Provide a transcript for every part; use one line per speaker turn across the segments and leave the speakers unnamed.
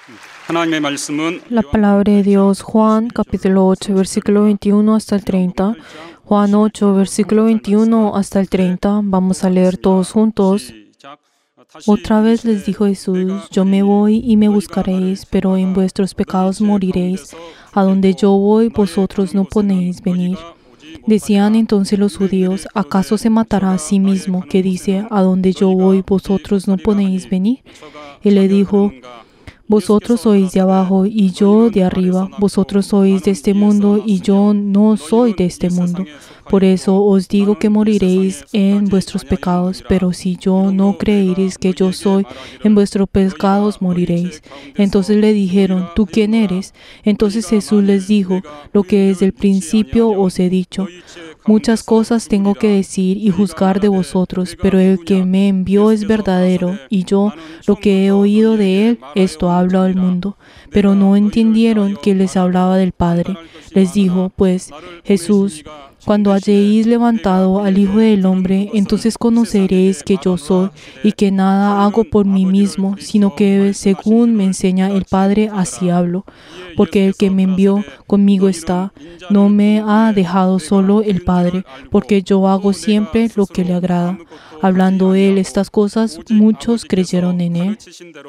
하나님의 말씀은
La palabra de Dios, Juan capítulo 8, versículo 21 hasta el 30. Juan 8, versículo 21 hasta el 30. Vamos a leer todos juntos. Otra vez les dijo Jesús: yo me voy y me buscaréis, pero en vuestros pecados moriréis. A donde yo voy, vosotros no podéis venir. Decían entonces los judíos: ¿acaso se matará a sí mismo, que dice: a donde yo voy, vosotros no podéis venir? Él le dijo: vosotros sois de abajo y yo de arriba. Vosotros sois de este mundo y yo no soy de este mundo. Por eso os digo que moriréis en vuestros pecados, pero si yo no creéis que yo soy, en vuestros pecados moriréis. Entonces le dijeron: ¿tú quién eres? Entonces Jesús les dijo: lo que desde el principio os he dicho. Muchas cosas tengo que decir y juzgar de vosotros, pero el que me envió es verdadero, y yo, lo que he oído de él, esto hablo al mundo. Pero no entendieron que les hablaba del Padre. Les dijo, pues, Jesús: cuando hayáis levantado al Hijo del Hombre, entonces conoceréis que yo soy, y que nada hago por mí mismo, sino que según me enseña el Padre, así hablo. Porque el que me envió conmigo está, no me ha dejado solo el Padre, porque yo hago siempre lo que le agrada. Hablando él estas cosas, muchos creyeron en él.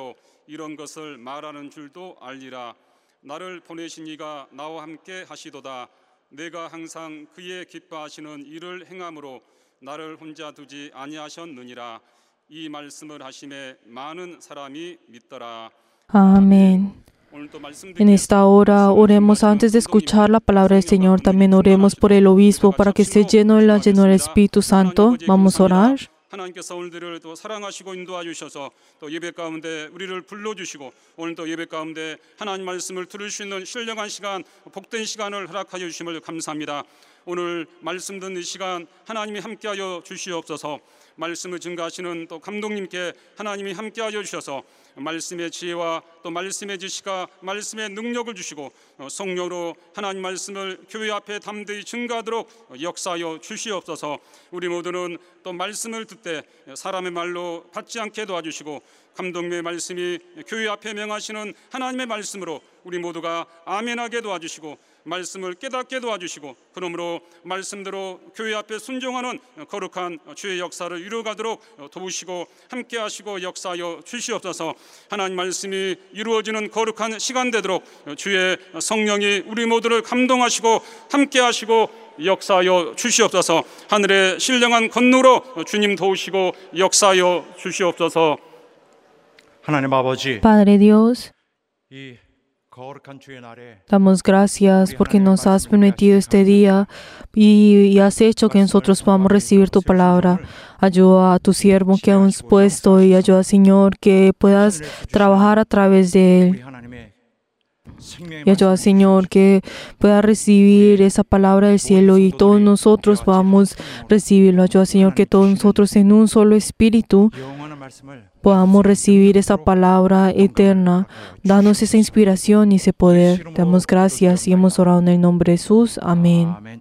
내가 항상 그의 기뻐하시는 일을 행함으로 나를 혼자 두지 아니하셨느니라. 이 말씀을 하심에 많은 사람이 믿더라.
Amén. En esta hora oremos antes de escuchar la palabra del Señor. También oremos por el obispo para que esté lleno de la llenura del Espíritu Santo. Vamos a orar.
하나님께서 오늘들을 또 사랑하시고 인도하 주셔서 또 예배 가운데 우리를 불러주시고 오늘 또 예배 가운데 하나님 말씀을 들을 수 있는 신령한 시간, 복된 시간을 허락하여 주심을 감사합니다. 오늘 말씀 듣는 시간 하나님이 함께하여 주시옵소서. 말씀을 증거하시는 또 감독님께 하나님이 함께하여 주셔서 말씀의 지혜와 또 말씀의 지식과 말씀의 능력을 주시고 성령으로 하나님 말씀을 교회 앞에 담대히 증거하도록 역사하여 주시옵소서. 우리 모두는 또 말씀을 듣되 사람의 말로 받지 않게 도와주시고 감독님의 말씀이 교회 앞에 명하시는 하나님의 말씀으로 우리 모두가 아멘하게 도와주시고 말씀을 깨닫게 도와주시고 그러므로 말씀대로 교회 앞에 순종하는 거룩한 주의 역사를 이루어가도록 도우시고 함께하시고 역사하여 주시옵소서. 하나님 말씀이 이루어지는 거룩한 시간 되도록 주의 성령이 우리 모두를 감동하시고 함께하시고 역사하여 주시옵소서. 하늘의 신령한 건너로 주님 도우시고 역사하여 주시옵소서.
하나님 아버지,
Padre Dios,
이 거룩한 주의 날에
damos gracias porque nos has permitido este día y has hecho que nosotros podamos recibir tu palabra. Ayuda a tu siervo que has puesto y ayuda, Señor, que puedas trabajar a través de él.
우리 하나님의 생명의
Y ayuda, Señor, que pueda recibir esa palabra del cielo y todos nosotros podamos recibirlo. Ayuda, Señor, que todos nosotros en un solo espíritu
영원한 말씀을
podamos recibir esa palabra eterna. Danos esa inspiración y ese poder. Te damos gracias y hemos orado en el nombre de Jesús. Amén.
아멘.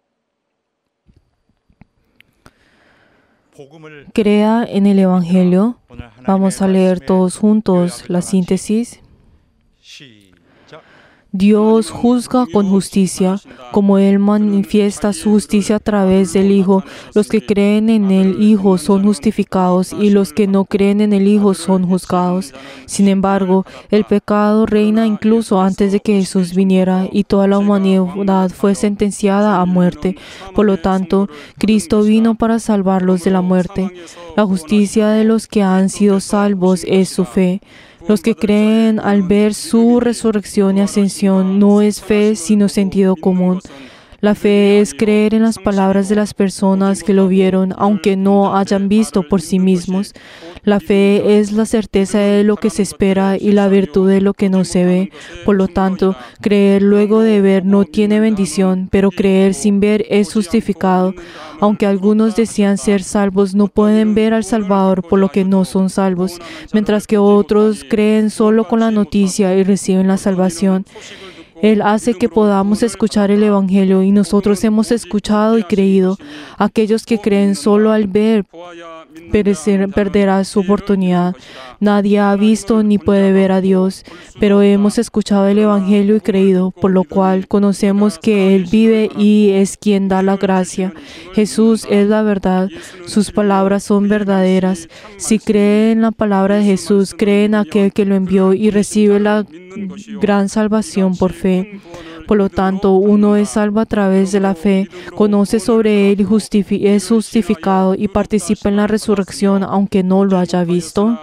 복음을
Crea en el Evangelio.
오늘 하나님의
Vamos a leer
말씀에
todos juntos la síntesis.
시작.
Dios juzga con justicia, como Él manifiesta su justicia a través del Hijo. Los que creen en el Hijo son justificados y los que no creen en el Hijo son juzgados. Sin embargo, el pecado reina incluso antes de que Jesús viniera y toda la humanidad fue sentenciada a muerte. Por lo tanto, Cristo vino para salvarlos de la muerte. La justicia de los que han sido salvos es su fe. Los que creen al ver su resurrección y ascensión no es fe sino sentido común. La fe es creer en las palabras de las personas que lo vieron, aunque no hayan visto por sí mismos. La fe es la certeza de lo que se espera y la virtud de lo que no se ve. Por lo tanto, creer luego de ver no tiene bendición, pero creer sin ver es justificado. Aunque algunos decían ser salvos, no pueden ver al Salvador, por lo que no son salvos, mientras que otros creen solo con la noticia y reciben la salvación. Él hace que podamos escuchar el Evangelio y nosotros hemos escuchado y creído. Aquellos que creen solo al ver perderá su oportunidad. Nadie ha visto ni puede ver a Dios, pero hemos escuchado el Evangelio y creído, por lo cual conocemos que Él vive y es quien da la gracia. Jesús es la verdad, sus palabras son verdaderas. Si cree en la palabra de Jesús, cree en aquel que lo envió y recibe la gran salvación por fe. Por lo tanto, uno es salvo a través de la fe, conoce sobre Él y es justificado y participa en la resurrección aunque no lo haya visto.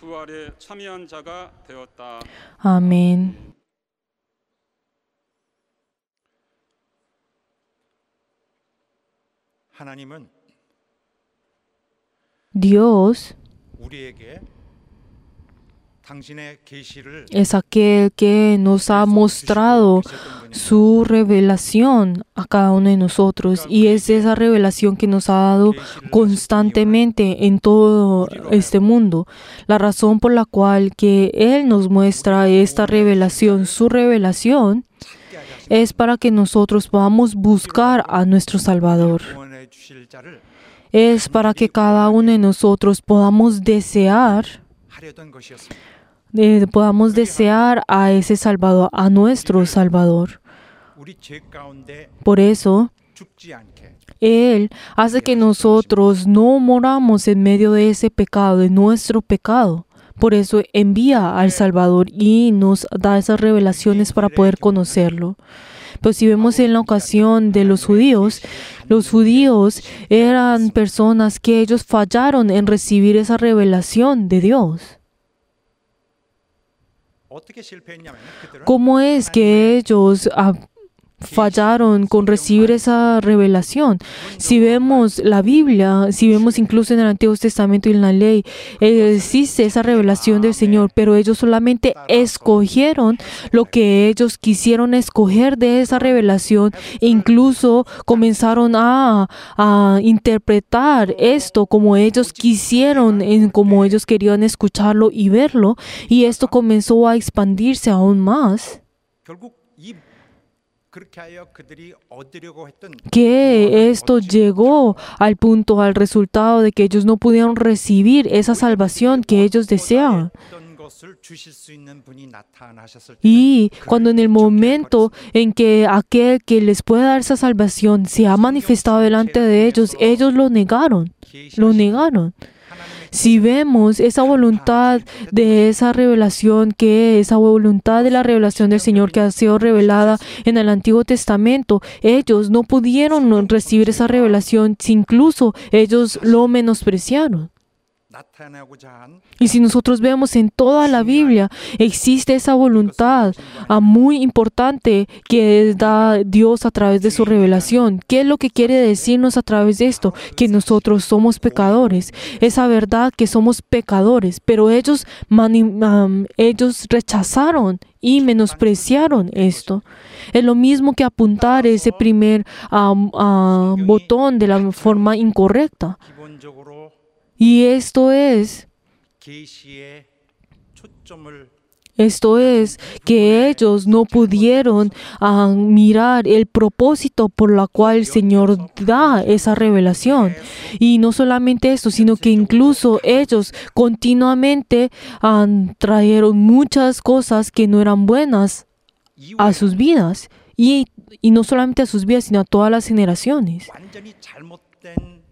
Amén.
하나님은
Dios
우리에게 당신의 계시를
es aquel que nos ha mostrado su revelación a cada uno de nosotros y es esa revelación que nos ha dado constantemente en todo este mundo. La razón por la cual que Él nos muestra esta revelación, su revelación, es para que nosotros podamos buscar a nuestro Salvador.
구원해 주실 자를
Es para que cada uno de nosotros podamos desear
하려던 것이었습니다.
podamos desear a ese Salvador, a nuestro Salvador.
우리 죄 가운데
Por eso,
죽지 않게
Él hace que nosotros no moramos en medio de ese pecado, de nuestro pecado. Por eso envía al Salvador y nos da esas revelaciones para poder conocerlo. Pero si vemos en la ocasión de los judíos eran personas que ellos fallaron en recibir esa revelación de Dios.
어떻게 실패했냐면 그들은
¿Cómo es que ellos fallaron con recibir esa revelación? Si vemos la Biblia, si vemos incluso en el Antiguo Testamento y en la ley, existe esa revelación del Señor, pero ellos solamente escogieron lo que ellos quisieron escoger de esa revelación e incluso comenzaron a interpretar esto como ellos quisieron, como ellos querían escucharlo y verlo, y esto comenzó a expandirse aún más.
결국 그렇게 하여 그들이 얻으려고 했던
Que esto llegó al punto, al resultado de que ellos no pudieron recibir esa salvación que ellos deseaban.
어떤 것을 주실 수 있는 분이 나타나셨을 때
Y cuando en el momento en que aquel que les puede dar esa salvación se ha manifestado delante de ellos, ellos lo negaron. Si vemos esa voluntad de esa revelación, esa voluntad de la revelación del Señor que ha sido revelada en el Antiguo Testamento, ellos no pudieron recibir esa revelación, incluso ellos lo menospreciaron.
나타나고자 한
Y si nosotros vemos en toda la Biblia, existe esa voluntad muy importante que da Dios a través de su revelación. ¿Qué es lo que quiere decirnos a través de esto? Que nosotros somos pecadores. Esa verdad que somos pecadores, pero ellos rechazaron y menospreciaron esto. Es lo mismo que apuntar ese primer botón de la forma incorrecta.
기본적으로
Y esto es
계시의 초점을
que ellos no pudieron mirar el propósito por la cual el Señor da esa revelación. Y no solamente esto, sino que incluso ellos continuamente trajeron muchas cosas que no eran buenas a sus vidas. Y no solamente a sus vidas, sino a todas las generaciones.
완전히 잘못된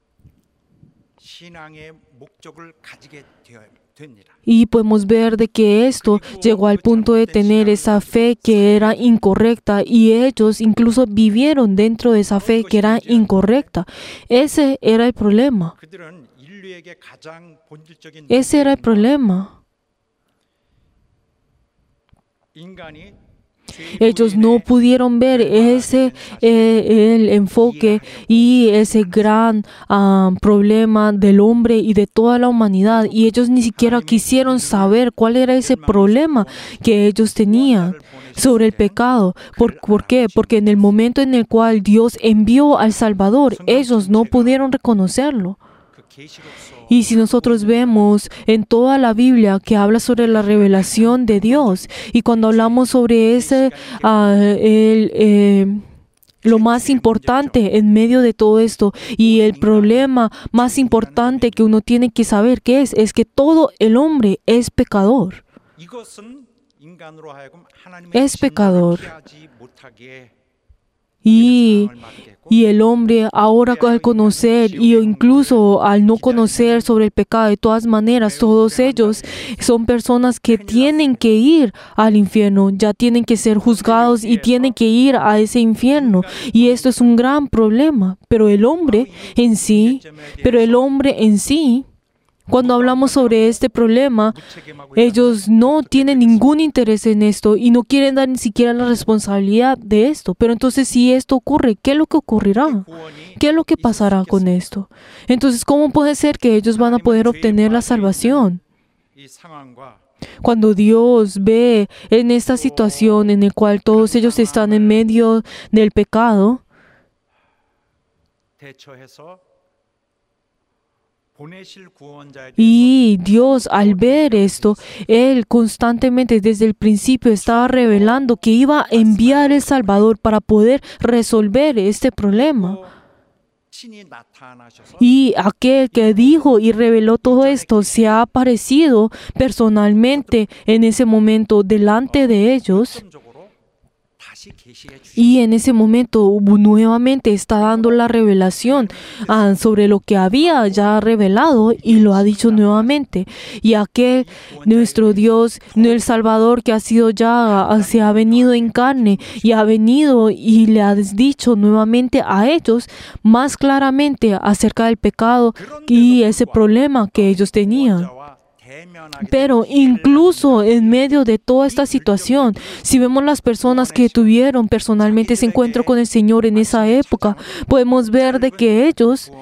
신앙의 목적을 가지게 됩니다.
Y podemos ver de que esto llegó al punto de tener esa fe que era incorrecta y ellos incluso vivieron dentro de esa fe que era incorrecta. Ese era el problema.
그들은 인류에게 가장 본질적인
Ese era el problema.
인간이
Ellos no pudieron ver el enfoque y ese gran problema del hombre y de toda la humanidad. Y ellos ni siquiera quisieron saber cuál era ese problema que ellos tenían sobre el pecado. ¿Por qué? Porque en el momento en el cual Dios envió al Salvador, ellos no pudieron reconocerlo.
그 계시로서
Y si nosotros vemos en toda la Biblia que habla sobre la revelación de Dios, y cuando hablamos sobre lo más importante en medio de todo esto y el problema más importante que uno tiene que saber que es que todo el hombre es pecador.
이것은 인간으로 하여금 하나님의
Es pecador.
진노를 피하지 못하게
Y el hombre ahora al conocer y incluso al no conocer sobre el pecado, de todas maneras, todos ellos son personas que tienen que ir al infierno, ya tienen que ser juzgados y tienen que ir a ese infierno. Y esto es un gran problema. Pero el hombre en sí, cuando hablamos sobre este problema, ellos no tienen ningún interés en esto y no quieren dar ni siquiera la responsabilidad de esto. Pero entonces, si esto ocurre, ¿qué es lo que ocurrirá? ¿Qué es lo que pasará con esto? Entonces, ¿cómo puede ser que ellos van a poder obtener la salvación?
이 상황과
Cuando Dios ve en esta situación en la cual todos ellos están en medio del pecado,
대처해서 보내실 구원자에 대해서
y Dios, al ver esto, Él constantemente desde el principio estaba revelando que iba a enviar el Salvador para poder resolver este problema.
친히 나타나셔서
Y aquel que dijo y reveló todo esto se ha aparecido personalmente en ese momento delante de ellos.
우선적으로 다시 계시해 주시고
Y en ese momento nuevamente está dando la revelación sobre lo que había ya revelado y lo ha dicho nuevamente. Y aquel, nuestro Dios, el Salvador que ha sido ya, se ha venido en carne y ha venido y le ha dicho nuevamente a ellos más claramente acerca del pecado y ese problema que ellos tenían.
구원자와 대면하게
Pero incluso en medio de toda esta situación, si vemos las personas que tuvieron personalmente ese encuentro con el Señor en esa época, podemos ver de que ellos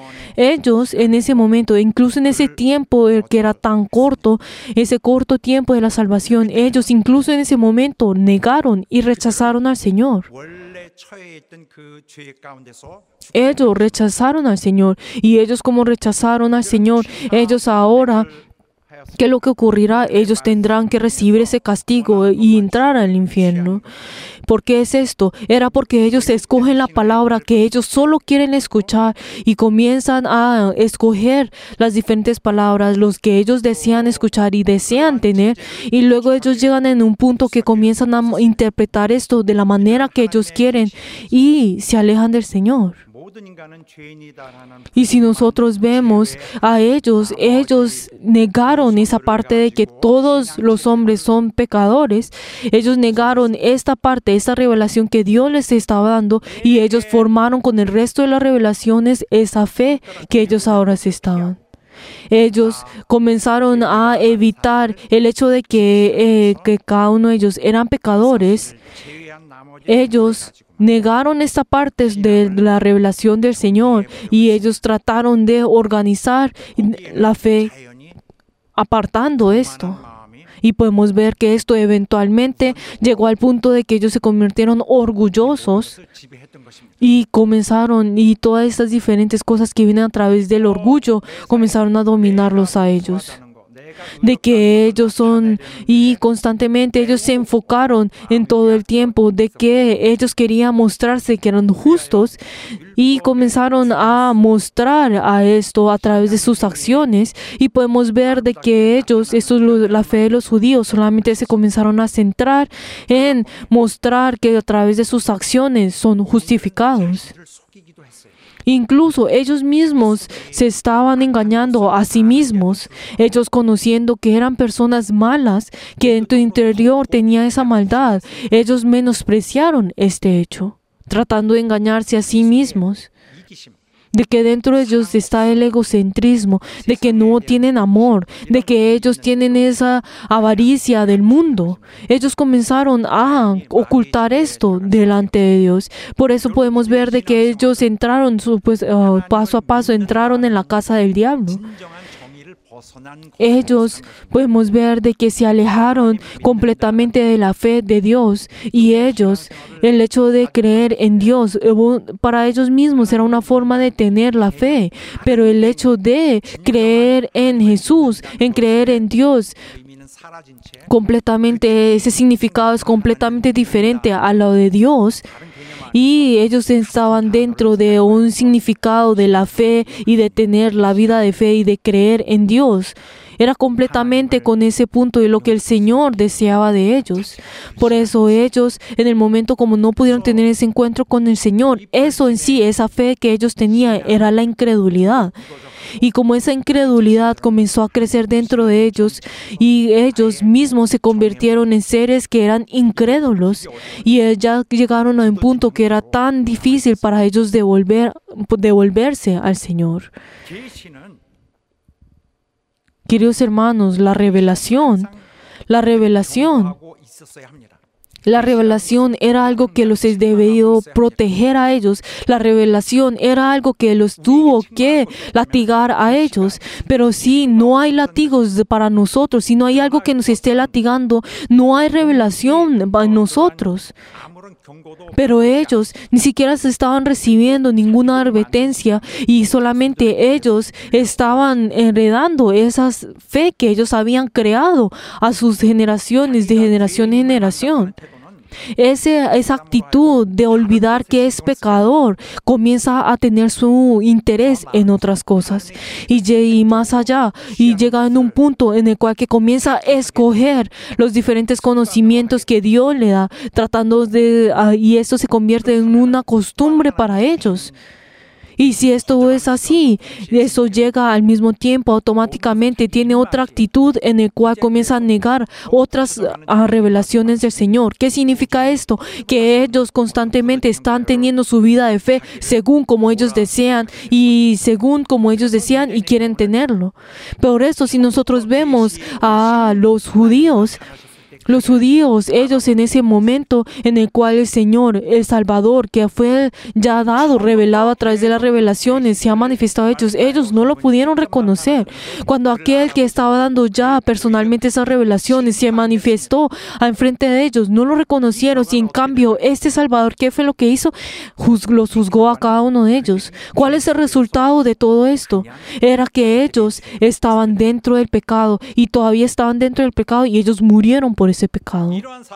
en ese momento, incluso en ese tiempo que era tan corto, ese corto tiempo de la salvación, ellos incluso en ese momento negaron y rechazaron al Señor.
원래 처해 있던 그 죄 가운데서
Ellos rechazaron al Señor y ellos como rechazaron al Señor, ellos ahora, ¿qué es lo que ocurrirá? Ellos tendrán que recibir ese castigo y entrar al infierno. ¿Por qué es esto? Era porque ellos escogen la palabra que ellos solo quieren escuchar y comienzan a escoger las diferentes palabras, los que ellos desean escuchar y desean tener, y luego ellos llegan en un punto que comienzan a interpretar esto de la manera que ellos quieren y se alejan del Señor.
모든 인간은 죄인이다라는
Y si nosotros vemos a ellos negaron esa parte de que todos los hombres son pecadores. Ellos negaron esta parte, esta revelación que Dios les estaba dando y ellos formaron con el resto de las revelaciones esa fe que ellos ahora se estaban. Ellos comenzaron a evitar el hecho de que cada uno de ellos eran pecadores.
제외한 나머지
Ellos negaron esta parte de la revelación del Señor y ellos trataron de organizar la fe
자연이
apartando esto.
마음이
Y podemos ver que esto eventualmente llegó al punto de que ellos se convirtieron orgullosos
지배했던 것입니다.
y comenzaron, y todas estas diferentes cosas que vienen a través del orgullo comenzaron a dominarlos a ellos. De que ellos son, y constantemente ellos se enfocaron en todo el tiempo, de que ellos querían mostrarse que eran justos y comenzaron a mostrar a esto a través de sus acciones y podemos ver de que ellos, esto es la fe de los judíos, solamente se comenzaron a centrar en mostrar que a través de sus acciones son justificados.
그들을 속이기도 했어요.
Incluso ellos mismos se estaban engañando a sí mismos, ellos conociendo que eran personas malas, que en tu interior tenía esa maldad. Ellos menospreciaron este hecho, tratando de engañarse a sí mismos,
이기심,
de que dentro de ellos está el egocentrismo, de que no tienen amor, de que ellos tienen esa avaricia del mundo. Ellos comenzaron a ocultar esto delante de Dios. Por eso podemos ver de que ellos entraron, paso a paso, entraron en la casa del diablo.
진정한 정의를 벗어난
Ellos podemos ver de que se alejaron completamente de la fe de Dios y ellos, el hecho de creer en Dios, para ellos mismos era una forma de tener la fe, pero el hecho de creer en Jesús, en creer en Dios,
의미는 사라진 채
completamente, ese significado es completamente diferente a lo de Dios.
다른 개념
y ellos estaban dentro de un significado de la fe y de tener la vida de fe y de creer en Dios. Era completamente con ese punto de lo que el Señor deseaba de ellos. Por eso ellos, en el momento como no pudieron tener ese encuentro con el Señor, eso en sí, esa fe que ellos tenían, era la incredulidad. Y como esa incredulidad comenzó a crecer dentro de ellos y ellos mismos se convirtieron en seres que eran incrédulos y ya llegaron a un punto que era tan difícil para ellos devolverse al Señor. Queridos hermanos, la revelación era algo que los debió proteger a ellos. La revelación era algo que los tuvo que latigar a ellos. Pero si no hay latigos para nosotros, si no hay algo que nos esté latigando, no hay revelación para nosotros. Pero ellos ni siquiera se estaban recibiendo ninguna advertencia y solamente ellos estaban heredando esa fe que ellos habían creado a sus generaciones, de generación en generación. Esa actitud de olvidar que es pecador comienza a tener su interés en otras cosas y más allá, y llega en un punto en el cual que comienza a escoger los diferentes conocimientos que Dios le da, y esto se convierte en una costumbre para ellos. Y si esto es así, eso llega al mismo tiempo, automáticamente tiene otra actitud en el cual comienza a negar otras revelaciones del Señor. ¿Qué significa esto? Que ellos constantemente están teniendo su vida de fe según como ellos desean y quieren tenerlo. Por eso, si nosotros vemos a los judíos, ellos en ese momento en el cual el Señor, el Salvador, que fue ya dado, revelado a través de las revelaciones, se ha manifestado a ellos no lo pudieron reconocer. Cuando aquel que estaba dando ya personalmente esas revelaciones se manifestó enfrente de ellos, no lo reconocieron, y en cambio este Salvador, ¿qué fue lo que hizo? Los juzgó a cada uno de ellos. ¿Cuál es el resultado de todo esto? Era que ellos estaban dentro del pecado y todavía estaban dentro del pecado y ellos murieron por ese pecado.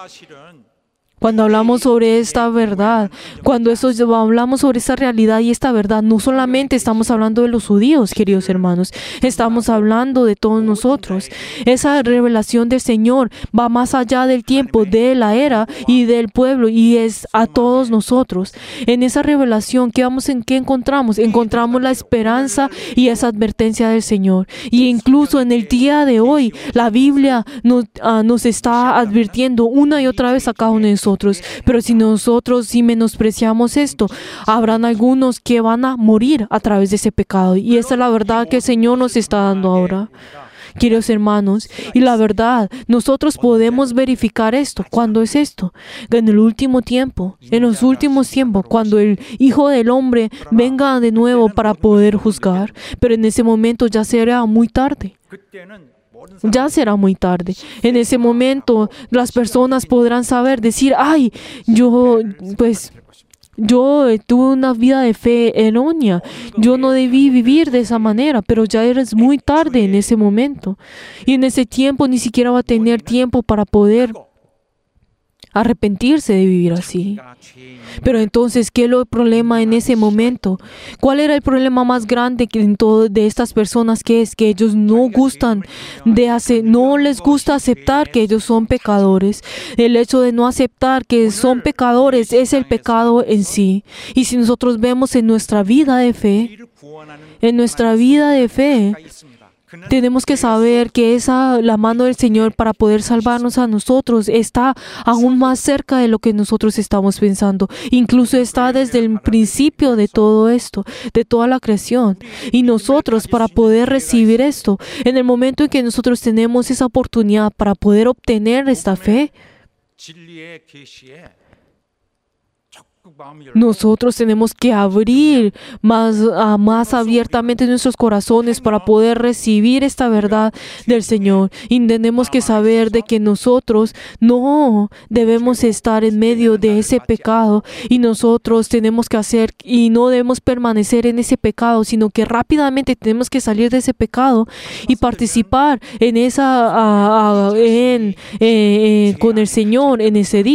Cuando hablamos sobre esta verdad, hablamos sobre esta realidad y esta verdad, no solamente estamos hablando de los judíos, queridos hermanos, estamos hablando de todos nosotros. Esa revelación del Señor va más allá del tiempo, de la era y del pueblo, y es a todos nosotros. En esa revelación, ¿qué encontramos? Encontramos la esperanza y esa advertencia del Señor. Y incluso en el día de hoy, la Biblia nos está advirtiendo una y otra vez a cada uno de nosotros. Pero si menospreciamos esto, habrán algunos que van a morir a través de ese pecado. Y esa es la verdad que el Señor nos está dando ahora, queridos hermanos. Y la verdad, nosotros podemos verificar esto. ¿Cuándo es esto? En el último tiempo, en los últimos tiempos, cuando el Hijo del Hombre venga de nuevo para poder juzgar. Pero en ese momento ya será muy tarde. Ya será muy tarde. En ese momento las personas podrán decir, yo tuve una vida de fe errónea. Yo no debí vivir de esa manera, pero ya eres muy tarde en ese momento. Y en ese tiempo ni siquiera va a tener tiempo para poder arrepentirse de vivir así. Pero entonces, ¿qué es el problema en ese momento? ¿Cuál era el problema más grande de estas personas? Que es que ellos no les gusta aceptar que ellos son pecadores. El hecho de no aceptar que son pecadores es el pecado en sí. Y si nosotros vemos en nuestra vida de fe, tenemos que saber que la mano del Señor para poder salvarnos a nosotros está aún más cerca de lo que nosotros estamos pensando. Incluso está desde el principio de todo esto, de toda la creación. Y nosotros, para poder recibir esto, en el momento en que nosotros tenemos esa oportunidad para poder obtener esta fe, nosotros tenemos que abrir más abiertamente nuestros corazones para poder recibir esta verdad del Señor. Y tenemos que saber de que nosotros no debemos estar en medio de ese pecado y nosotros tenemos que y no debemos permanecer en ese pecado, sino que rápidamente tenemos que salir de ese pecado y participar en con el Señor en ese día.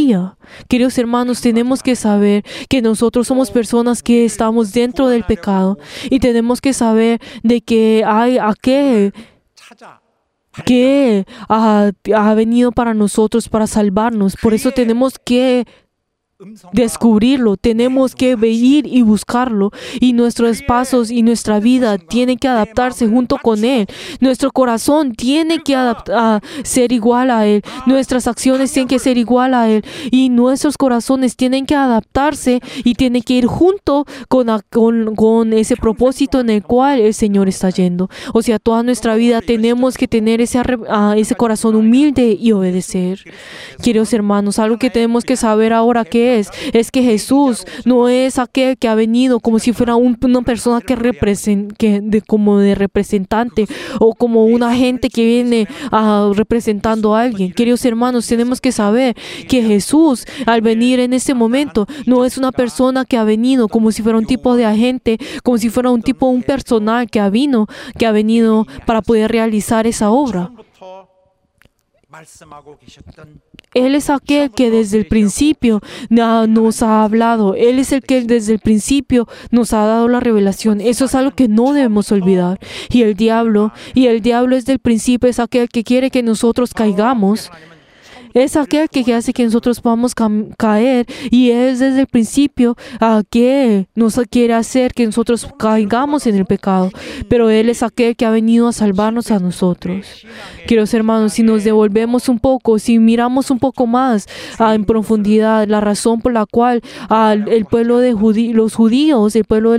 Queridos hermanos, tenemos que saber que nosotros somos personas que estamos dentro del pecado y tenemos que saber de que hay aquel
찾아
que ha venido para nosotros, para salvarnos. Por eso tenemos que
음성과
descubrirlo, tenemos que ir y buscarlo, y nuestros pasos y nuestra vida tienen que adaptarse junto con Él. Nuestro corazón tiene que ser igual a Él, nuestras acciones tienen que ser igual a Él, y nuestros corazones tienen que adaptarse y tienen que ir junto con ese propósito en el cual el Señor está yendo. O sea, toda nuestra vida tenemos que tener ese corazón humilde y obedecer. Queridos hermanos, algo que tenemos que saber ahora que es que Jesús no es aquel que ha venido como si fuera una persona como de representante o como un agente que viene representando a alguien. Queridos hermanos, tenemos que saber que Jesús, al venir en este momento, no es una persona que ha venido como si fuera un tipo de agente, como si fuera un personal que ha venido para poder realizar esa obra.
처음부터 말씀하고 계셨던
Él es aquel que desde el principio nos ha hablado. Él es el que desde el principio nos ha dado la revelación. Eso es algo que no debemos olvidar. Y el diablo desde el principio es aquel que quiere que nosotros caigamos. Es aquel que hace que nosotros podamos caer, y es desde el principio que nos quiere hacer que nosotros caigamos en el pecado. Pero Él es aquel que ha venido a salvarnos a nosotros. Queridos hermanos, si nos devolvemos un poco, si miramos un poco más en profundidad la razón por la cual el pueblo de los judíos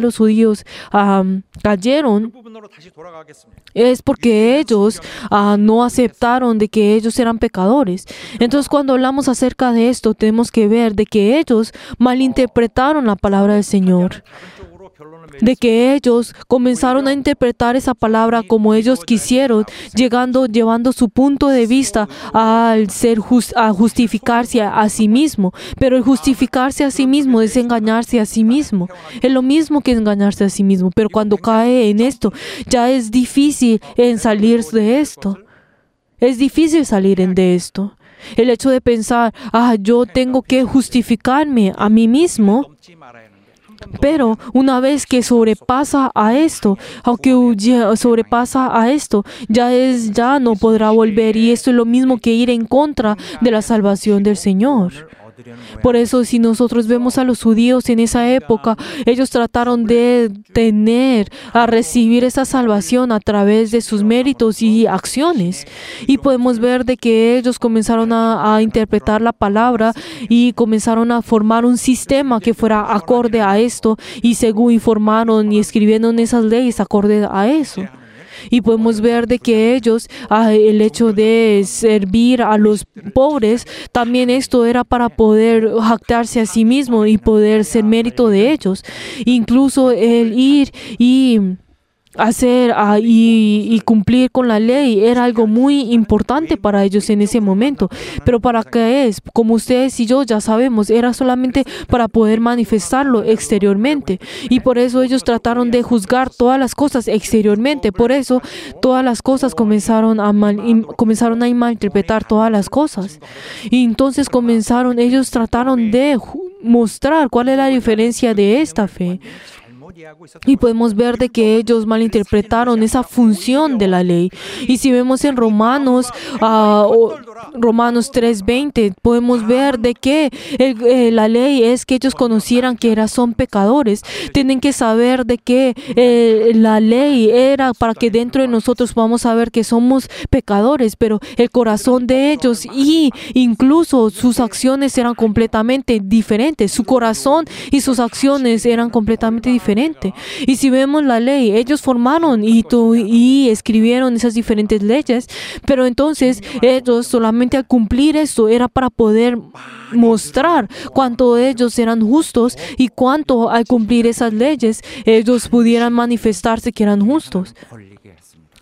cayeron,
부분으로 다시 돌아가겠습니다.
es porque ellos no aceptaron de que ellos eran pecadores. Entonces, cuando hablamos acerca de esto, tenemos que ver de que ellos malinterpretaron la palabra del Señor,
다른 쪽으로 결론을
de que ellos comenzaron a interpretar esa palabra como ellos quisieron, llevando su punto de vista a justificarse a sí mismo. Pero el justificarse a sí mismo es engañarse a sí mismo. Es lo mismo que engañarse a sí mismo. Pero cuando cae en esto, ya es difícil salir de esto. Es difícil salir de esto. El hecho de pensar, yo tengo que justificarme a mí mismo.
넘지 말아야 하는 게
Pero una vez que sobrepasa a esto, ya no podrá volver. Y esto es lo mismo que ir en contra de la salvación del Señor. Por eso, si nosotros vemos a los judíos en esa época, ellos trataron de recibir esa salvación a través de sus méritos y acciones. Y podemos ver de que ellos comenzaron a interpretar la palabra y comenzaron a formar un sistema que fuera acorde a esto, y según informaron y escribieron esas leyes acorde a eso. Y podemos ver de que ellos, el hecho de servir a los pobres, también esto era para poder jactarse a sí mismo y poder ser mérito de ellos. Incluso el ir y hacer y cumplir con la ley era algo muy importante para ellos en ese momento. Pero ¿para qué es? Como ustedes y yo ya sabemos, era solamente para poder manifestarlo exteriormente. Y por eso ellos trataron de juzgar todas las cosas exteriormente. Por eso todas las cosas comenzaron a malinterpretar todas las cosas. Y entonces ellos trataron de mostrar cuál es la diferencia de esta fe. Y podemos ver de que ellos malinterpretaron esa función de la ley. Y si vemos en Romanos 3:20, podemos ver de que la ley es que ellos conocieran que son pecadores. Tienen que saber de que la ley era para que dentro de nosotros podamos saber que somos pecadores, pero el corazón de ellos y incluso sus acciones eran completamente diferentes. Su corazón y sus acciones eran completamente diferentes. Y si vemos la ley, ellos formaron y escribieron esas diferentes leyes, pero entonces ellos solamente al cumplir esto era para poder mostrar cuánto ellos eran justos y cuánto al cumplir esas leyes ellos pudieran manifestarse que eran justos.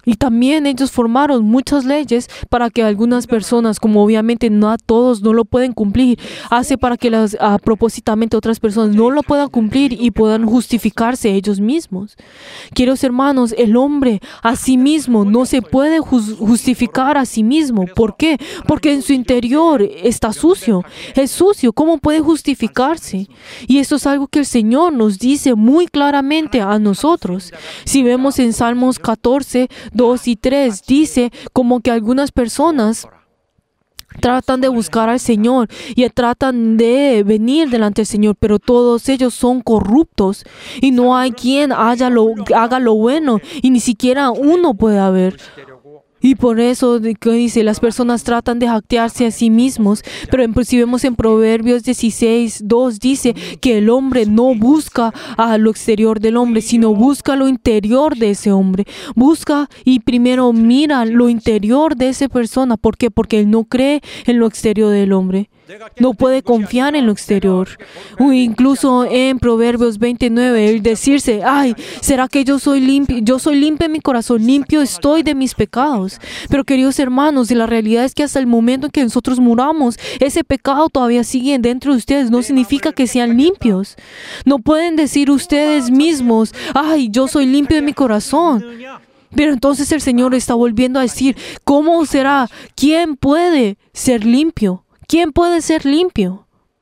Y también ellos formaron muchas leyes para que algunas personas, como obviamente no a todos no lo pueden cumplir, hace para que a propósitamente otras personas no lo puedan cumplir y puedan justificarse ellos mismos. Queridos hermanos, el hombre a sí mismo no se puede justificar a sí mismo. ¿Por qué? Porque en su interior está sucio. Es sucio. ¿Cómo puede justificarse? Y esto es algo que el Señor nos dice muy claramente a nosotros. Si vemos en Salmos 14, 2 y 3, dice como que algunas personas tratan de buscar al Señor y tratan de venir delante del Señor, pero todos ellos son corruptos y no hay quien haga lo bueno y ni siquiera uno puede haber. Y por eso que dice, las personas tratan de jactarse a sí mismos, pero si vemos en Proverbios 16, 2, dice que el hombre no busca a lo exterior del hombre, sino busca lo interior de ese hombre. Busca y primero mira lo interior de esa persona. ¿Por qué? Porque él no cree en lo exterior del hombre. No puede confiar en lo exterior. O incluso en Proverbios 29, el decirse, ay, ¿será que yo soy limpio? Yo soy limpio en mi corazón, limpio estoy de mis pecados. Pero queridos hermanos, la realidad es que hasta el momento en que nosotros muramos, ese pecado todavía sigue dentro de ustedes. No significa que sean limpios. No pueden decir ustedes mismos, ay, yo soy limpio de mi corazón. Pero entonces el Señor está volviendo a decir, ¿cómo será? ¿Quién puede ser limpio? ¿Quién puede ser limpio?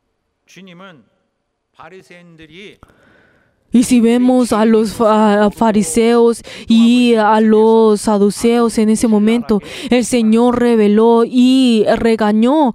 Y si vemos a los fariseos y a los saduceos en ese momento, el Señor reveló y regañó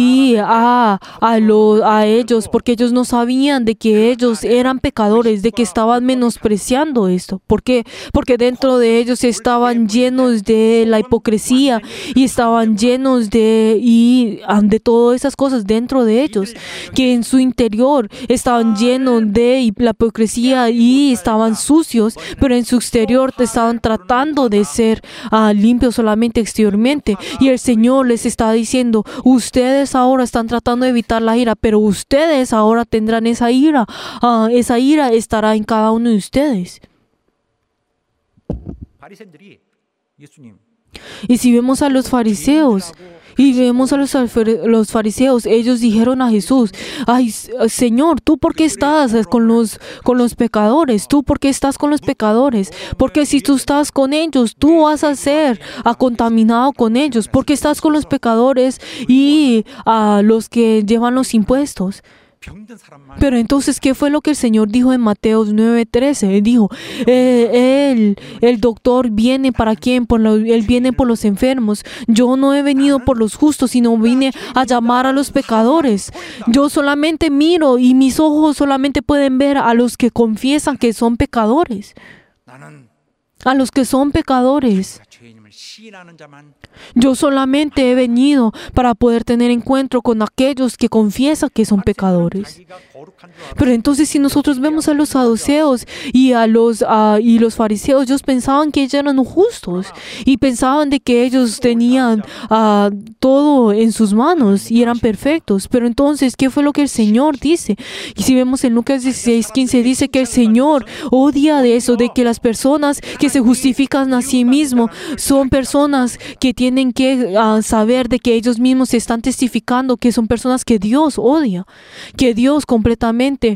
a ellos porque ellos no sabían de que ellos eran pecadores, de que estaban menospreciando esto. ¿Por qué? Porque dentro de ellos estaban llenos de la hipocresía y estaban llenos de todas esas cosas dentro de ellos, que en su interior estaban llenos de la hipocresía y estaban sucios, pero en su exterior estaban tratando de ser limpios solamente exteriormente. Y el Señor les está diciendo, ustedes ahora están tratando de evitar la ira, pero ustedes ahora tendrán esa ira. Esa ira estará en cada uno de ustedes. Y si vemos a los fariseos, ellos dijeron a Jesús, ay, Señor, ¿tú por qué estás con los pecadores? ¿Tú por qué estás con los pecadores? Porque si tú estás con ellos, tú vas a ser contaminado con ellos. ¿Por qué estás con los pecadores y los que llevan los impuestos? Pero entonces, ¿qué fue lo que el Señor dijo en Mateo 9:13? Él dijo, el doctor viene ¿para quién? Él viene por los enfermos. Yo no he venido por los justos, sino vine a llamar a los pecadores. Yo solamente miro y mis ojos solamente pueden ver a los que confiesan que son pecadores. A los que son pecadores. Yo solamente he venido para poder tener encuentro con aquellos que confiesan que son pecadores. Pero entonces si nosotros vemos a los saduceos y los fariseos, ellos pensaban que ellos eran justos y pensaban de que ellos tenían todo en sus manos y eran perfectos. Pero entonces, ¿qué fue lo que el Señor dice? Y si vemos en Lucas 16:15, dice que el Señor odia de eso, de que las personas que se justifican a sí mismos son personas que tienen que saber de que ellos mismos se están testificando que son personas que Dios odia, que Dios completamente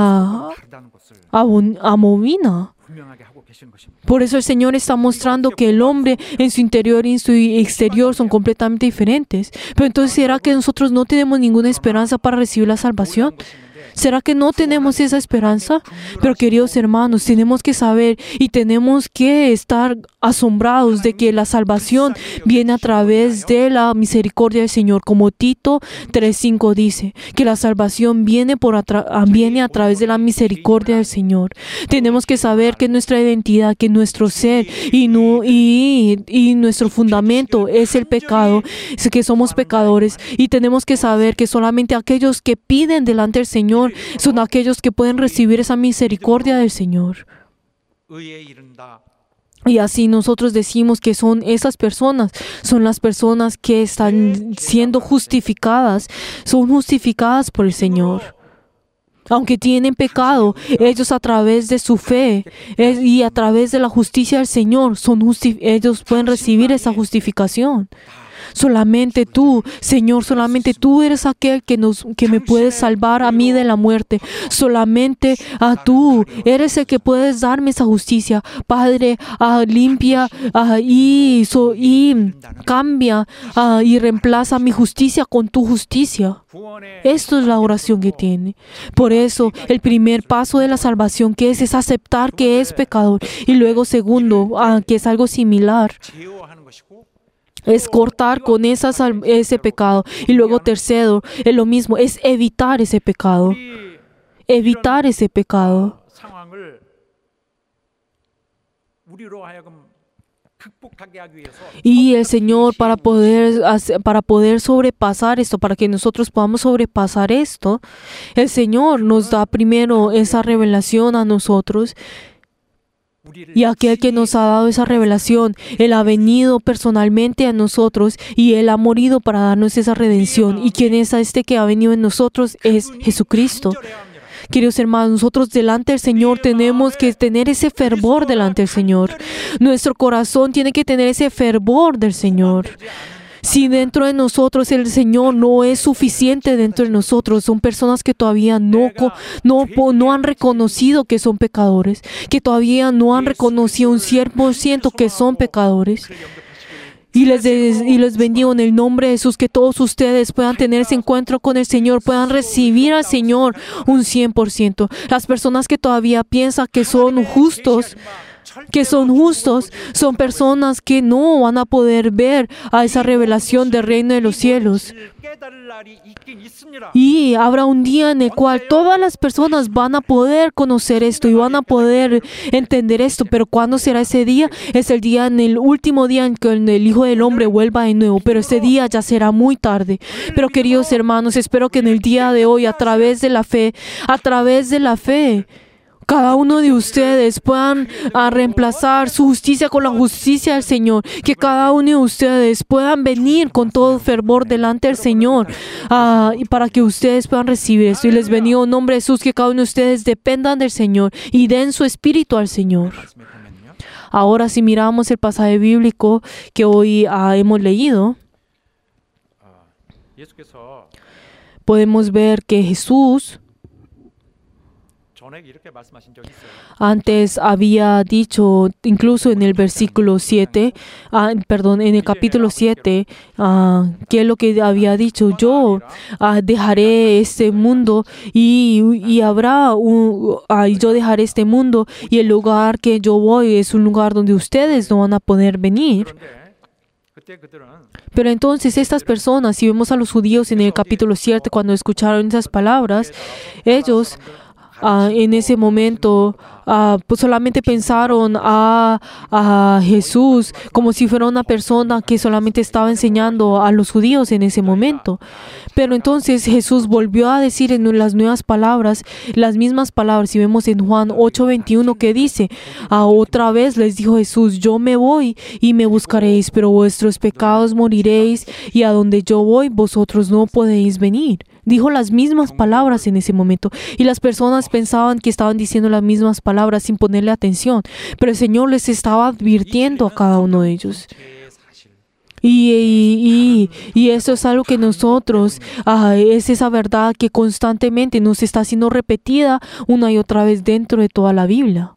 abomina. Por eso el Señor está mostrando que el hombre en su interior y en su exterior son completamente diferentes. Pero entonces, ¿será que nosotros no tenemos ninguna esperanza para recibir la salvación? ¿Será que no tenemos esa esperanza? Pero queridos hermanos, tenemos que saber y tenemos que estar asombrados de que la salvación viene a través de la misericordia del Señor. Como Tito 3:5 dice, que la salvación viene a través de la misericordia del Señor. Tenemos que saber que nuestra identidad, que nuestro ser y nuestro fundamento es el pecado, es que somos pecadores. Y tenemos que saber que solamente aquellos que piden delante del Señor son aquellos que pueden recibir esa misericordia del Señor. Y así nosotros decimos que son esas personas, son las personas que están siendo justificadas, son justificadas por el Señor. Aunque tienen pecado, ellos a través de su fe y a través de la justicia del Señor, ellos pueden recibir esa justificación. Solamente tú, Señor, solamente tú eres aquel que me puedes salvar a mí de la muerte. Solamente tú eres el que puedes darme esa justicia. Padre, limpia y cambia y reemplaza mi justicia con tu justicia. Esto es la oración que tiene. Por eso, el primer paso de la salvación que es aceptar que es pecador. Y luego, segundo, que es algo similar, es cortar con ese pecado. Y luego tercero, es lo mismo, es evitar ese pecado. Evitar ese pecado. Y el Señor, para poder sobrepasar esto, para que nosotros podamos sobrepasar esto, el Señor nos da primero esa revelación a nosotros. Y aquel que nos ha dado esa revelación, Él ha venido personalmente a nosotros y Él ha morido para darnos esa redención. ¿Y quién es este que ha venido en nosotros? Es Jesucristo. Queridos hermanos, nosotros delante del Señor tenemos que tener ese fervor delante del Señor. Nuestro corazón tiene que tener ese fervor del Señor. Si dentro de nosotros el Señor no es suficiente dentro de nosotros, son personas que todavía no han reconocido que son pecadores, que todavía no han reconocido un 100% que son pecadores. Y les bendigo en el nombre de Jesús, que todos ustedes puedan tener ese encuentro con el Señor, puedan recibir al Señor un 100%. Las personas que todavía piensan que son justos, son personas que no van a poder ver a esa revelación del reino de los cielos. Y habrá un día en el cual todas las personas van a poder conocer esto y van a poder entender esto. Pero ¿cuándo será ese día? Es el día, en el último día en que el Hijo del Hombre vuelva de nuevo. Pero ese día ya será muy tarde. Pero queridos hermanos, espero que en el día de hoy, a través de la fe, cada uno de ustedes puedan reemplazar su justicia con la justicia del Señor. Que cada uno de ustedes puedan venir con todo fervor delante del Señor y para que ustedes puedan recibir esto. Y les bendigo en nombre de Jesús, que cada uno de ustedes dependan del Señor y den su espíritu al Señor. Ahora, si miramos el pasaje bíblico que hoy hemos leído, podemos ver que Jesús antes había dicho, incluso en el versículo 7, en el capítulo 7, ¿qué es lo que había dicho? Yo dejaré este mundo yo dejaré este mundo, y el lugar que yo voy es un lugar donde ustedes no van a poder venir. Pero entonces estas personas, si vemos a los judíos en el capítulo 7, cuando escucharon esas palabras, ellos en ese momento pues solamente pensaron a Jesús como si fuera una persona que solamente estaba enseñando a los judíos en ese momento. Pero entonces Jesús volvió a decir en las nuevas palabras, las mismas palabras, y vemos en Juan 8:21 que dice, otra vez les dijo Jesús, yo me voy y me buscaréis, pero vuestros pecados moriréis, y a donde yo voy vosotros no podéis venir. Dijo las mismas palabras en ese momento, y las personas pensaban que estaban diciendo las mismas palabras sin ponerle atención, pero el Señor les estaba advirtiendo a cada uno de ellos. Y eso es algo que nosotros, es esa verdad que constantemente nos está siendo repetida una y otra vez dentro de toda la Biblia.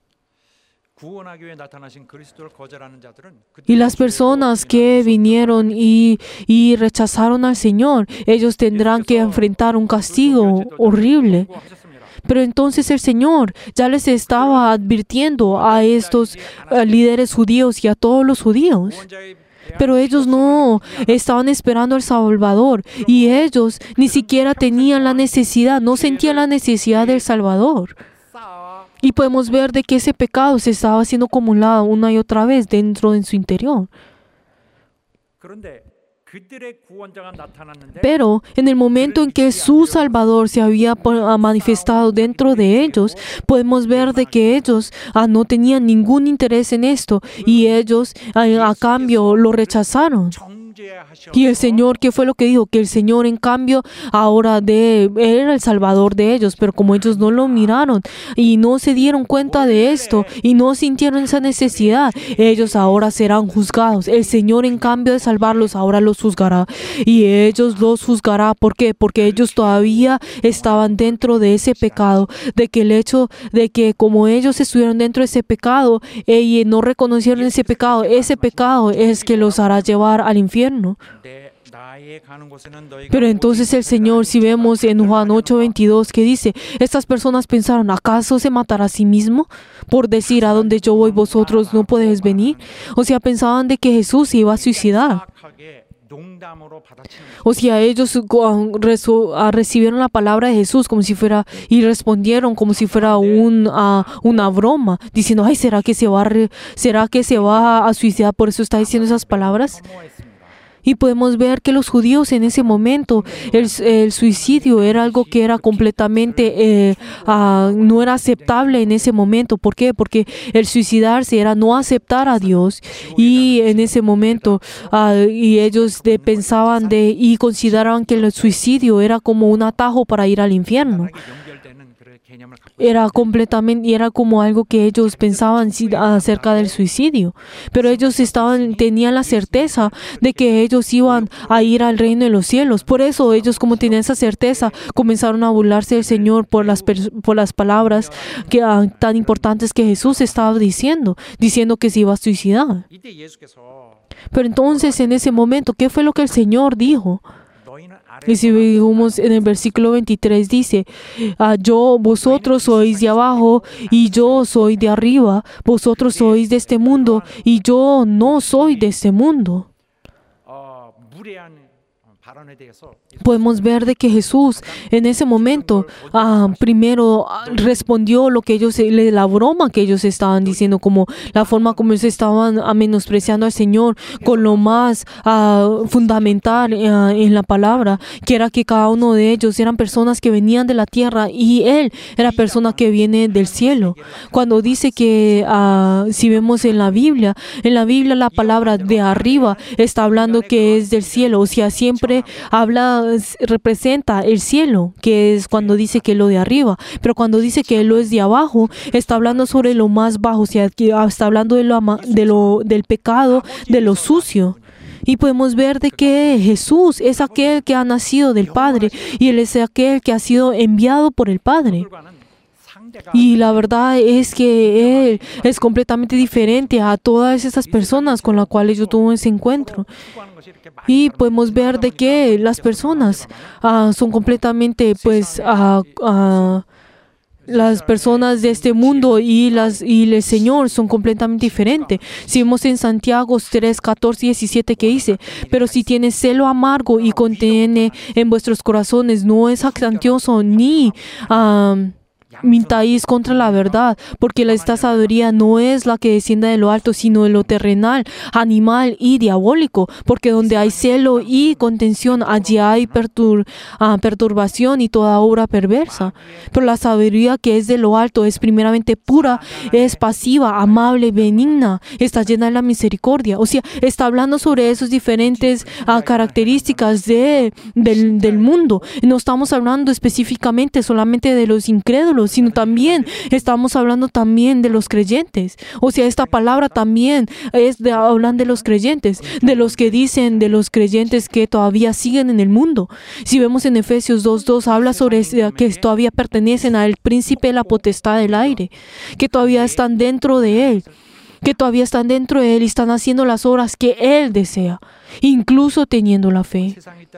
Y las personas que vinieron y rechazaron al Señor, ellos tendrán que enfrentar un castigo horrible. Pero entonces el Señor ya les estaba advirtiendo a estos líderes judíos y a todos los judíos. Pero ellos no estaban esperando al Salvador, y ellos ni siquiera tenían la necesidad, no sentían la necesidad del Salvador. Y podemos ver de que ese pecado se estaba siendo acumulado una y otra vez dentro de su interior. Pero en el momento en que su Salvador se había manifestado dentro de ellos, podemos ver de que ellos no tenían ningún interés en esto, y ellos a cambio lo rechazaron.
구주야 하셔서
Y el Señor, ¿qué fue lo que dijo? Que el Señor, en cambio, ahora era el Salvador de ellos, pero como ellos no lo miraron y no se dieron cuenta de esto y no sintieron esa necesidad, ellos ahora serán juzgados. El Señor, en cambio de salvarlos, ahora los juzgará. Y ellos los juzgará. ¿Por qué? Porque ellos todavía estaban dentro de ese pecado, de que el hecho de que como ellos estuvieron dentro de ese pecado y no reconocieron ese pecado es que los hará llevar al infierno. Pero entonces el Señor, si vemos en Juan 8:22, que dice, estas personas pensaron, ¿acaso se matará a sí mismo por decir, a donde yo voy vosotros no podéis venir? O sea, pensaban de que Jesús se iba a suicidar. O sea, ellos recibieron la palabra de Jesús como si fuera, y respondieron como si fuera una broma, diciendo, ay, ¿será que se va a suicidar? Por eso está diciendo esas palabras. Y podemos ver que los judíos en ese momento, el suicidio era algo que era completamente, no era aceptable en ese momento. ¿Por qué? Porque el suicidarse era no aceptar a Dios. Y en ese momento, y ellos pensaban y consideraban que el suicidio era como un atajo para ir al infierno. Era como algo que ellos pensaban acerca del suicidio. Pero ellos tenían la certeza de que ellos iban a ir al reino de los cielos. Por eso ellos, como tenían esa certeza, comenzaron a burlarse del Señor por las palabras tan importantes que Jesús estaba diciendo que se iba a suicidar. Pero entonces, en ese momento, ¿qué fue lo que el Señor dijo? Y si vemos en el versículo 23 dice, vosotros sois de abajo y yo soy de arriba, vosotros sois de este mundo y yo no soy de este mundo. Podemos ver de que Jesús en ese momento primero respondió la broma que ellos estaban diciendo, como la forma como ellos estaban menospreciando al Señor con lo más fundamental en la palabra, que era que cada uno de ellos eran personas que venían de la tierra y Él era persona que viene del cielo. Cuando dice que, si vemos en la Biblia la palabra de arriba está hablando que es del cielo, o sea, siempre representa el cielo, que es cuando dice que lo de arriba, pero cuando dice que lo es de abajo, está hablando sobre lo más bajo, o sea, que está hablando del pecado, de lo sucio. Y podemos ver de que Jesús es aquel que ha nacido del Padre y Él es aquel que ha sido enviado por el Padre. Y la verdad es que Él es completamente diferente a todas esas personas con las cuales yo tuve ese encuentro. Y podemos ver de que las personas son completamente, las personas de este mundo y el Señor son completamente diferentes. Si vemos en Santiago 3, 14 y 17 que dice, pero si tiene celo amargo y contiene en vuestros corazones, no es jactancioso ni mintáis contra la verdad, porque esta sabiduría no es la que desciende de lo alto, sino de lo terrenal, animal y diabólico, porque donde hay celo y contención, allí hay perturbación y toda obra perversa. Pero la sabiduría que es de lo alto es primeramente pura, es pasiva, amable, benigna, está llena de la misericordia. O sea, está hablando sobre esas diferentes características del mundo. No estamos hablando específicamente solamente de los incrédulos, sino también estamos hablando también de los creyentes. O sea, esta palabra también hablan de los creyentes, de los que dicen de los creyentes que todavía siguen en el mundo. Si vemos en Efesios 2:2, habla sobre que todavía pertenecen al príncipe de la potestad del aire, que todavía están dentro de él, y están haciendo las obras que Él desea, incluso teniendo la fe.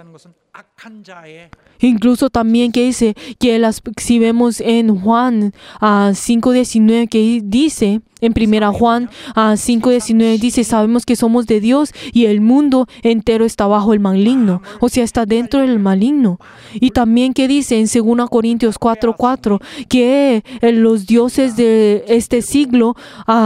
Incluso también que dice que si vemos en Juan 5:19 que dice, en 1 Juan 5:19 dice, sabemos que somos de Dios y el mundo entero está bajo el maligno, o sea, está dentro del maligno. Y también que dice en 2 Corintios 4:4 que los dioses de este siglo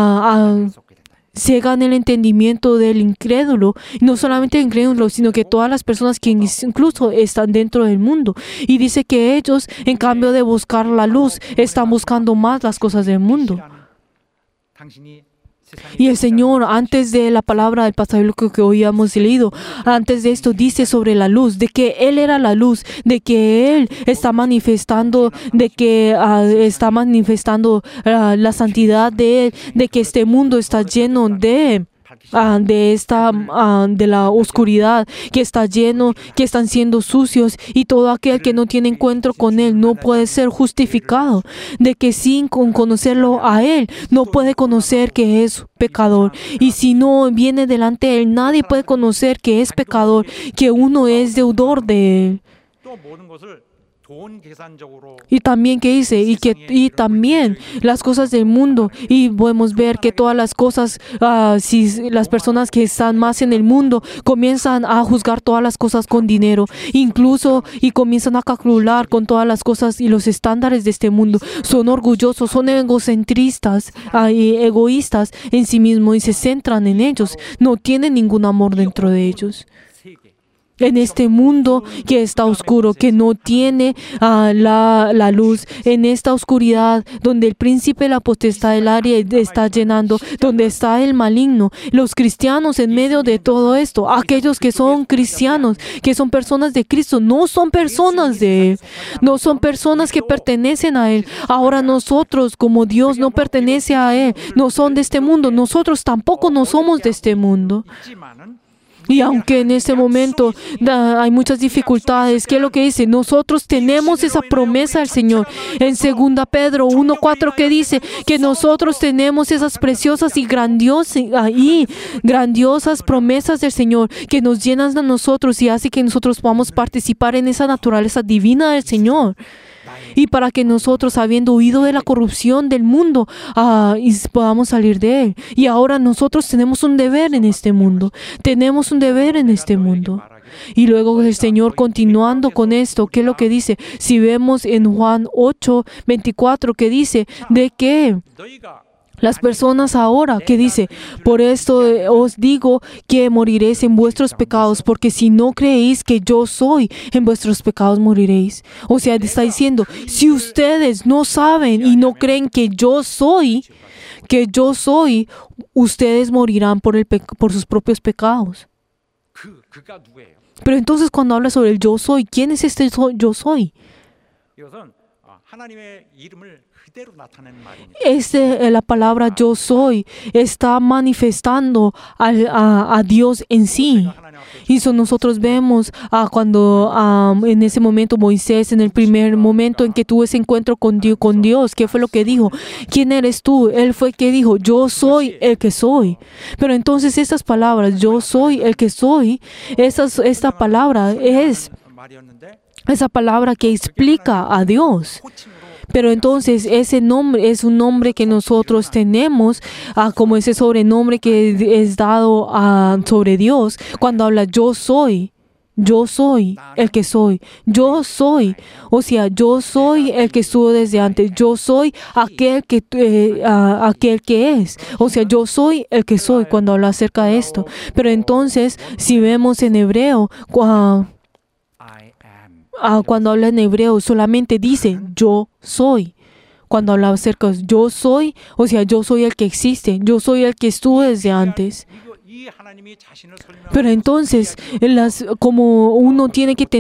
cegan el entendimiento del incrédulo, no solamente el incrédulo, sino que todas las personas que incluso están dentro del mundo. Y dice que ellos, en cambio de buscar la luz, están buscando más las cosas del mundo. Y el Señor, antes de la palabra del pasaje que hoy hemos leído, antes de esto dice sobre la luz, de que Él era la luz, de que Él está manifestando, de que está manifestando la santidad de Él, de que este mundo está lleno de la oscuridad, que está lleno, que están siendo sucios, y todo aquel que no tiene encuentro con Él no puede ser justificado, de que sin conocerlo a Él no puede conocer que es pecador, y si no viene delante de Él nadie puede conocer que es pecador, que uno es deudor de Él.
또 모든 것을 돈 계산적으로
Y también que dice, y también las cosas del mundo, y podemos ver que todas las cosas, si las personas que están más en el mundo comienzan a juzgar todas las cosas con dinero, incluso, y comienzan a calcular con todas las cosas y los estándares de este mundo, son orgullosos, son egocentristas y egoístas en sí mismos y se centran en ellos, no tienen ningún amor dentro de ellos.
세계
En este mundo que está oscuro, que no tiene la luz, en esta oscuridad donde el príncipe de la potestad del aire está llenando, donde está el maligno, los cristianos en medio de todo esto, aquellos que son cristianos, que son personas de Cristo, no son personas de Él, no son personas que pertenecen a Él. Ahora nosotros, como Dios no pertenece a Él, no son de este mundo, nosotros tampoco no somos de este mundo.
있지만은
Y aunque en este momento hay muchas dificultades, ¿qué es lo que dice? Nosotros tenemos esa promesa del Señor. En 2 Pedro 1:4 que dice que nosotros tenemos esas preciosas y grandiosas promesas del Señor que nos llenan a nosotros y hace que nosotros podamos participar en esa naturaleza divina del Señor. Y para que nosotros, habiendo huido de la corrupción del mundo, podamos salir de él. Y ahora nosotros tenemos un deber en este mundo. Tenemos un deber en este mundo. Y luego el Señor, continuando con esto, ¿qué es lo que dice? Si vemos en Juan 8:24, que dice de que
너희가
las personas ahora, que dice, por esto os digo que moriréis en vuestros pecados, porque si no creéis que yo soy, en vuestros pecados moriréis. O sea, está diciendo, si ustedes no saben y no creen que yo soy, ustedes morirán por sus propios pecados.
그가 누구예요?
Pero entonces cuando habla sobre el yo soy, ¿quién es este yo soy?
이것은 하나님의 이름을 그대로 나타내는 말입니다.
La palabra yo soy está manifestando a Dios en sí. Y eso nosotros vemos cuando en ese momento Moisés, en el primer momento en que tuvo ese encuentro con Dios, ¿qué fue lo que dijo? ¿Quién eres tú? Él fue el que dijo, yo soy el que soy. Pero entonces estas palabras, yo soy el que soy, esta palabra es
말이었는데
esa palabra que explica a Dios.
호칭으로
Pero entonces ese nombre es un nombre que nosotros tenemos, como ese sobrenombre que es dado sobre Dios cuando habla yo soy el que soy, yo soy, o sea, yo soy el que estuvo desde antes, yo soy aquel que es, o sea, yo soy el que soy cuando habla acerca de esto. Pero entonces, si vemos en hebreo,
I am.
cuando habla en hebreo solamente dice yo soy. Cuando habla acerca de yo soy, o sea, yo soy el que existe, yo soy el que estuvo desde antes.
이 하나님이 자신을 설명하는
Pero entonces, como uno tiene que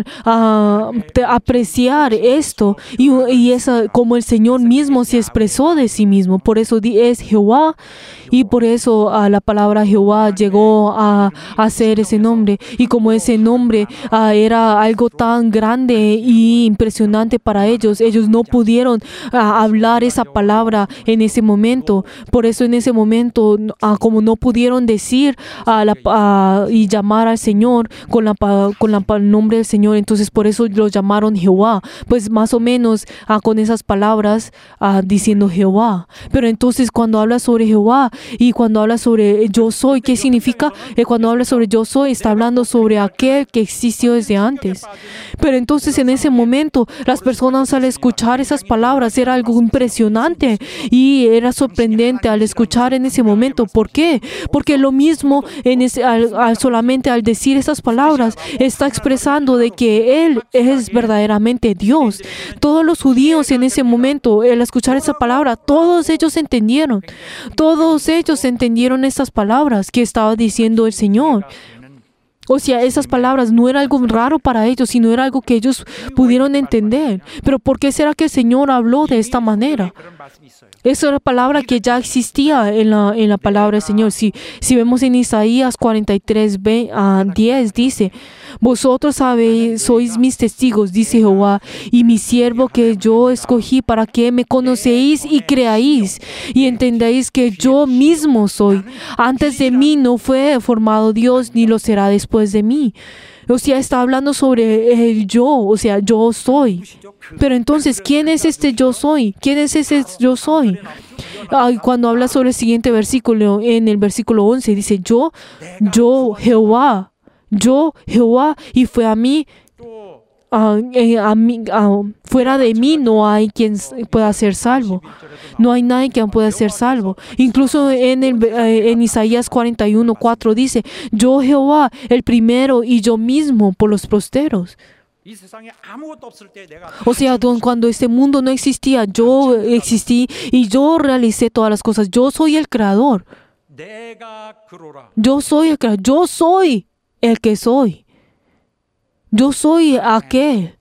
apreciar esto, y como el Señor mismo se expresó de sí mismo, por eso es Jehová, y por eso la palabra Jehová llegó a ser ese nombre, y como ese nombre era algo tan grande y impresionante para ellos no pudieron hablar esa palabra en ese momento. Por eso en ese momento, como no pudieron decir y llamar al Señor con el nombre del Señor, entonces por eso lo llamaron Jehová, pues más o menos con esas palabras diciendo Jehová. Pero entonces cuando habla sobre Jehová y cuando habla sobre yo soy, ¿qué significa? Cuando habla sobre yo soy, está hablando sobre aquel que existió desde antes. Pero entonces en ese momento las personas, al escuchar esas palabras, era algo impresionante y era sorprendente al escuchar en ese momento. ¿Por qué? Porque lo mismo mismo solamente al decir estas palabras está expresando de que Él es verdaderamente Dios. Todos los judíos en ese momento, al escuchar esa palabra, todos ellos entendieron. Todos ellos entendieron estas palabras que estaba diciendo el Señor. O sea, esas palabras no era algo raro para ellos, sino era algo que ellos pudieron entender. Pero ¿por qué será que el Señor habló de esta manera? Esa era la palabra que ya existía en la palabra del Señor. Si vemos en Isaías 43:10, dice: vosotros sois mis testigos, dice Jehová, y mi siervo que yo escogí para que me conocéis y creáis y entendáis que yo mismo soy. Antes de mí no fue formado Dios, ni lo será después de mí. O sea, está hablando sobre el yo, o sea, yo soy. Pero entonces, ¿quién es este yo soy? ¿Quién es ese yo soy? Cuando habla sobre el siguiente versículo, en el versículo 11, dice: yo, Jehová, y fue a mí. Fuera de mí no hay quien pueda ser salvo. No hay nadie que pueda ser salvo. Incluso en Isaías 41:4 dice: yo Jehová, el primero, y yo mismo por los posteros. O sea, cuando este mundo no existía, yo existí y yo realicé todas las cosas. Yo soy el creador. Yo soy el creador. Yo soy el que soy. Yo soy aquel.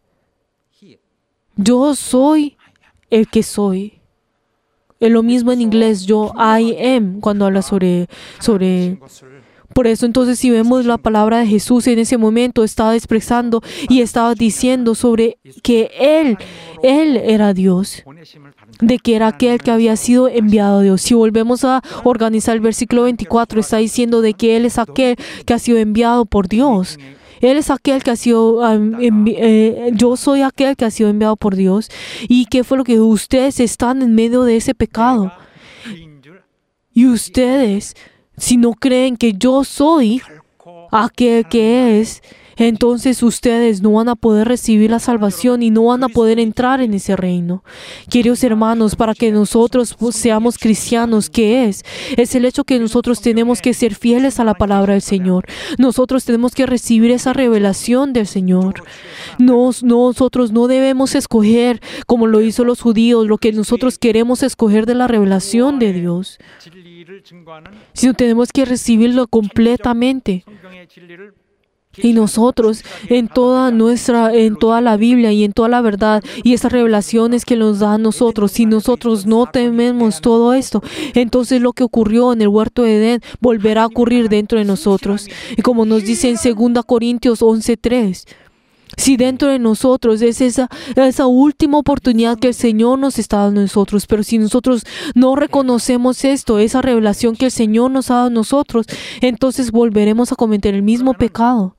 Yo soy el que soy. Es lo mismo en inglés, I am, cuando habla sobre. Por eso entonces, si vemos la palabra de Jesús en ese momento, estaba expresando y estaba diciendo sobre que Él era Dios, de que era aquel que había sido enviado a Dios. Si volvemos a organizar el versículo 24, está diciendo de que Él es aquel que ha sido enviado por Dios. Él es aquel que ha sido, yo soy aquel que ha sido enviado por Dios. ¿Y qué fue lo que ustedes están en medio de ese pecado? Y ustedes, si no creen que yo soy aquel que es, entonces ustedes no van a poder recibir la salvación y no van a poder entrar en ese reino. Queridos hermanos, para que nosotros seamos cristianos, ¿qué es? Es el hecho que nosotros tenemos que ser fieles a la palabra del Señor. Nosotros tenemos que recibir esa revelación del Señor. Nosotros no debemos escoger, como lo hizo los judíos, lo que nosotros queremos escoger de la revelación de Dios, sino tenemos que recibirlo completamente. Y nosotros, en toda la Biblia y en toda la verdad y esas revelaciones que nos da a nosotros, si nosotros no tememos todo esto, entonces lo que ocurrió en el huerto de Edén volverá a ocurrir dentro de nosotros. Y como nos dice en 2 Corintios 11:3, si dentro de nosotros es esa última oportunidad que el Señor nos está dando a nosotros, pero si nosotros no reconocemos esto, esa revelación que el Señor nos ha dado a nosotros, entonces volveremos a cometer el mismo pecado.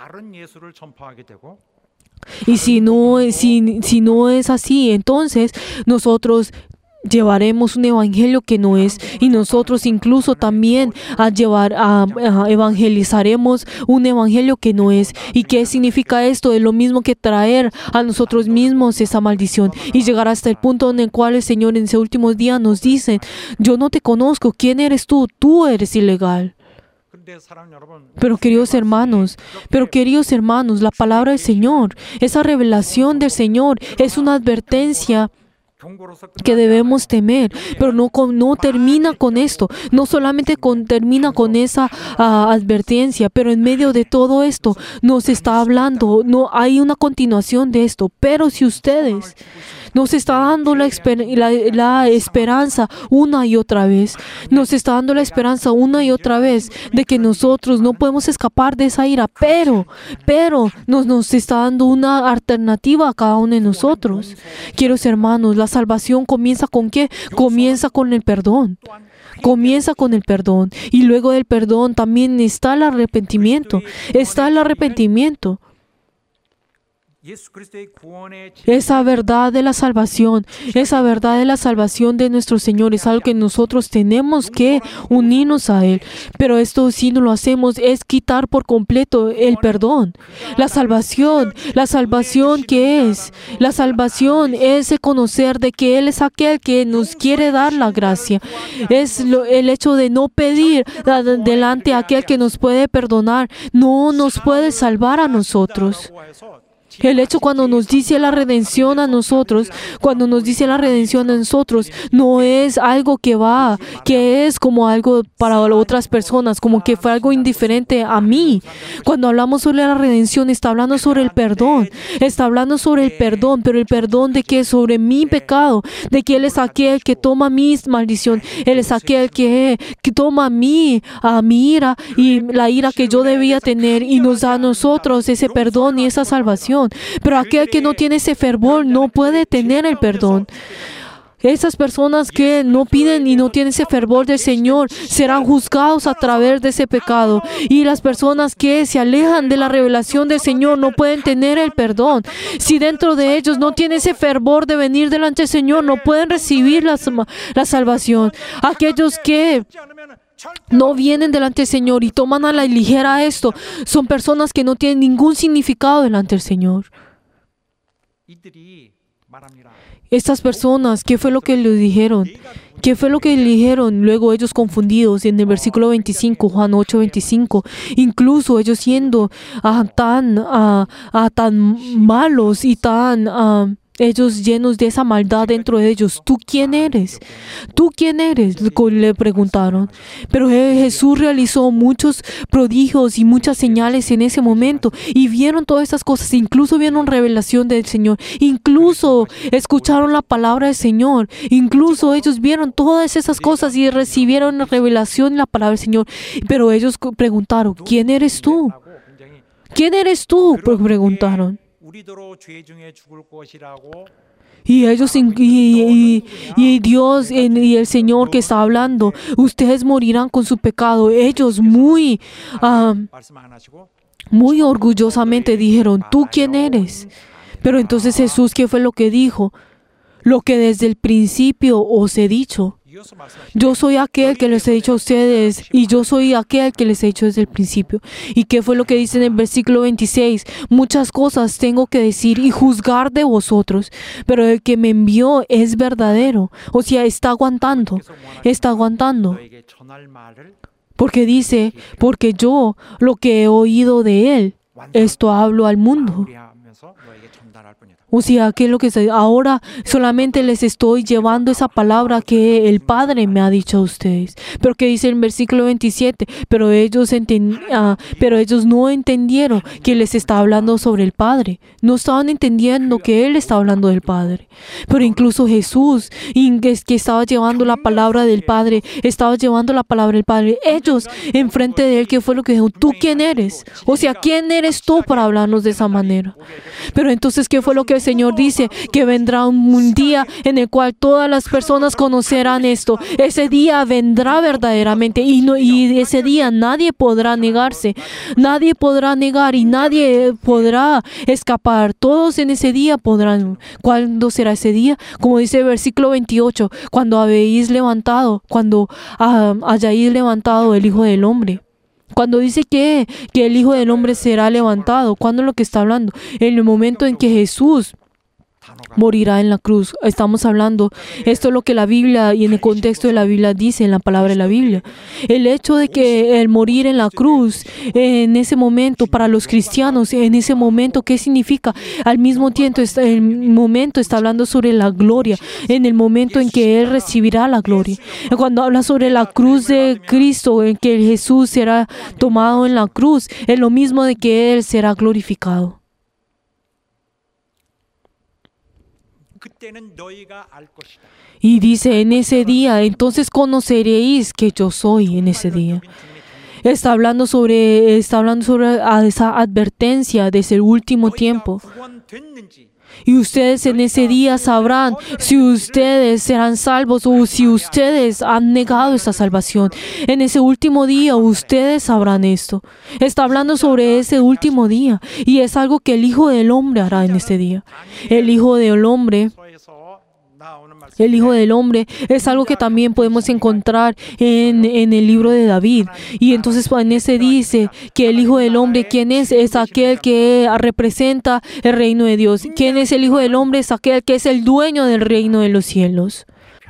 Y si no es así, entonces nosotros llevaremos un evangelio que no es, y nosotros incluso también evangelizaremos un evangelio que no es. ¿Y qué significa esto? Es lo mismo que traer a nosotros mismos esa maldición y llegar hasta el punto en el cual el Señor en ese último día nos dice: yo no te conozco, ¿quién eres tú? Tú eres ilegal. Pero queridos hermanos, la palabra del Señor, esa revelación del Señor es una advertencia que debemos temer, pero no termina con esto, no solamente termina con esa advertencia, pero en medio de todo esto nos está hablando, no hay una continuación de esto. Pero si ustedes nos está dando la esperanza una y otra vez, nos está dando la esperanza una y otra vez de que nosotros no podemos escapar de esa ira, pero nos está dando una alternativa a cada uno de nosotros. Queridos hermanos, la salvación comienza ¿con qué? Comienza con el perdón. Comienza con el perdón. Y luego del perdón también está el arrepentimiento. Esa verdad de la salvación de nuestro Señor es algo que nosotros tenemos que unirnos a Él. Pero esto, si no lo hacemos, es quitar por completo el perdón. La salvación, ¿qué es? La salvación es reconocer de que Él es aquel que nos quiere dar la gracia. Es el hecho de no pedir delante a aquel que nos puede perdonar, no nos puede salvar a nosotros. El hecho cuando nos dice la redención a nosotros, no es algo que es como algo para otras personas, como que fue algo indiferente a mí. Cuando hablamos sobre la redención, está hablando sobre el perdón, pero el perdón de que sobre mi pecado, de que Él es aquel que toma mi maldición, Él es aquel que toma mi ira y la ira que yo debía tener y nos da a nosotros ese perdón y esa salvación. Pero aquel que no tiene ese fervor no puede tener el perdón. Esas personas que no piden y no tienen ese fervor del Señor serán juzgados a través de ese pecado. Y las personas que se alejan de la revelación del Señor no pueden tener el perdón. Si dentro de ellos no tiene ese fervor de venir delante del Señor, no pueden recibir la salvación. Aquellos que no vienen delante del Señor y toman a la ligera esto, son personas que no tienen ningún significado delante del Señor. Estas personas, ¿qué fue lo que les dijeron? Luego ellos confundidos en el versículo 25, Juan 8:25, incluso ellos siendo tan malos y tan ellos llenos de esa maldad dentro de ellos. ¿Tú quién eres? Le preguntaron. Pero Jesús realizó muchos prodigios y muchas señales en ese momento y vieron todas esas cosas, incluso vieron revelación del Señor, incluso escucharon la palabra del Señor, incluso ellos vieron todas esas cosas y recibieron la revelación y la palabra del Señor. Pero ellos preguntaron, ¿quién eres tú? Preguntaron. Y ellos y Dios y el Señor que está hablando, ustedes morirán con su pecado. Ellos muy orgullosamente dijeron, ¿tú quién eres? Pero entonces Jesús, ¿qué fue lo que dijo? Lo que desde el principio os he dicho. Yo soy aquel que les he dicho a ustedes y yo soy aquel que les he dicho desde el principio. ¿Y qué fue lo que dice en el versículo 26? Muchas cosas tengo que decir y juzgar de vosotros, pero el que me envió es verdadero. O sea, está aguantando. Porque dice, porque yo lo que he oído de Él, esto hablo al mundo. O sea, ¿qué es lo que ahora solamente les estoy llevando esa palabra que el Padre me ha dicho a ustedes? Pero que dice en el versículo 27, pero ellos no entendieron que les está hablando sobre el Padre. No estaban entendiendo que Él está hablando del Padre. Pero incluso Jesús, que estaba llevando la palabra del Padre, ellos enfrente de Él, ¿qué fue lo que dijeron? ¿Tú quién eres? O sea, ¿quién eres tú para hablarnos de esa manera? Pero entonces, ¿qué fue lo que el Señor dice? Que vendrá un día en el cual todas las personas conocerán esto. Ese día vendrá verdaderamente y ese día nadie podrá negarse. Nadie podrá negar y nadie podrá escapar. Todos en ese día podrán. ¿Cuándo será ese día? Como dice el versículo 28, cuando hayáis levantado el Hijo del Hombre. Cuando dice que el Hijo del Hombre será levantado, ¿cuándo es lo que está hablando? En el momento en que Jesús morirá en la cruz. Estamos hablando, esto es lo que la Biblia y en el contexto de la Biblia dice, en la palabra de la Biblia. El hecho de que el morir en la cruz, en ese momento, para los cristianos, en ese momento, ¿qué significa? Al mismo tiempo, el momento está hablando sobre la gloria, en el momento en que Él recibirá la gloria. Cuando habla sobre la cruz de Cristo, en que Jesús será tomado en la cruz, es lo mismo de que Él será glorificado. Y dice, en ese día, entonces conoceréis que yo soy en ese día. Está hablando sobre esa advertencia desde el último tiempo. Y ustedes en ese día sabrán si ustedes serán salvos o si ustedes han negado esta salvación. En ese último día ustedes sabrán esto. Está hablando sobre ese último día y es algo que el Hijo del Hombre hará en este día. El Hijo del Hombre es algo que también podemos encontrar en el libro de David. Y entonces en ese dice que el Hijo del Hombre, ¿quién es? Es aquel que representa el reino de Dios. ¿Quién es el Hijo del Hombre? Es aquel que es el dueño del reino de los cielos.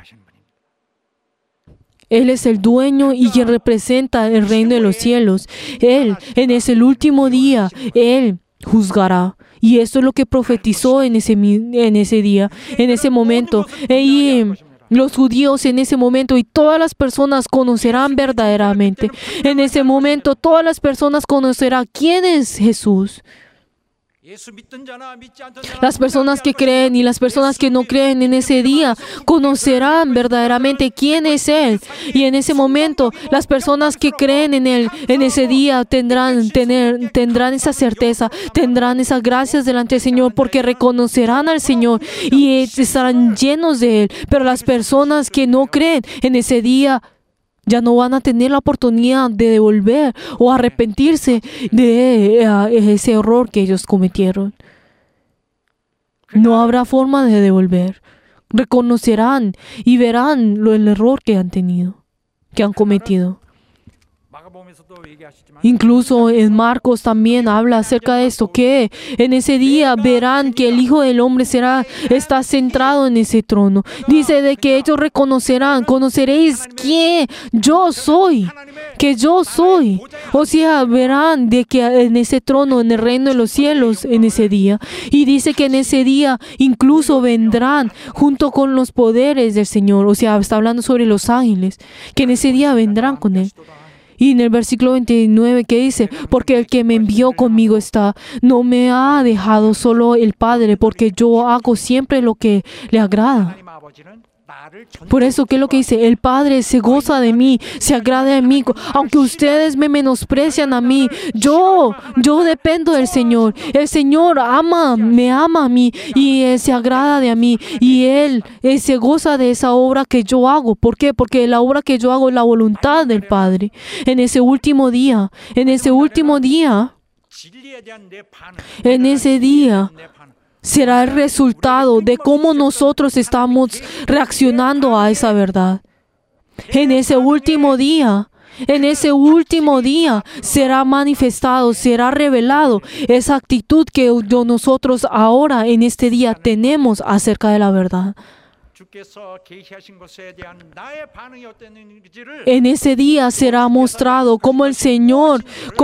Él es el dueño y quien representa el reino de los cielos. Él, en ese último día, Él juzgará. Y esto es lo que profetizó en ese día, en ese momento. Y los judíos en ese momento y todas las personas conocerán verdaderamente. En ese momento todas las personas conocerán quién es Jesús. Las personas que creen y las personas que no creen en ese día conocerán verdaderamente quién es Él. Y en ese momento, las personas que creen en Él, en ese día tendrán esa certeza, tendrán esas gracias delante del Señor, porque reconocerán al Señor y estarán llenos de Él. Pero las personas que no creen en ese día ya no van a tener la oportunidad de devolver o arrepentirse de ese error que ellos cometieron. No habrá forma de devolver. Reconocerán y verán el error que han tenido, que han cometido. Incluso en Marcos también habla acerca de esto, que en ese día verán que el Hijo del Hombre está centrado en ese trono. Dice de que ellos conoceréis que yo soy. O sea, verán de que en ese trono, en el reino de los cielos, en ese día. Y dice que en ese día incluso vendrán junto con los poderes del Señor. O sea, está hablando sobre los ángeles, que en ese día vendrán con Él. Y en el versículo 29 que dice, porque el que me envió conmigo está, no me ha dejado solo el Padre, porque yo hago siempre lo que le agrada. Por eso, ¿qué es lo que dice? El Padre se goza de mí, se agrada de mí. Aunque ustedes me menosprecian a mí, yo dependo del Señor. El Señor me ama a mí y se agrada de mí. Y Él se goza de esa obra que yo hago. ¿Por qué? Porque la obra que yo hago es la voluntad del Padre. En ese último día, será el resultado de cómo nosotros estamos reaccionando a esa verdad. En ese último día será manifestado, será revelado esa actitud que nosotros ahora en este día tenemos acerca de la verdad. En ese día será mostrado cómo el Señor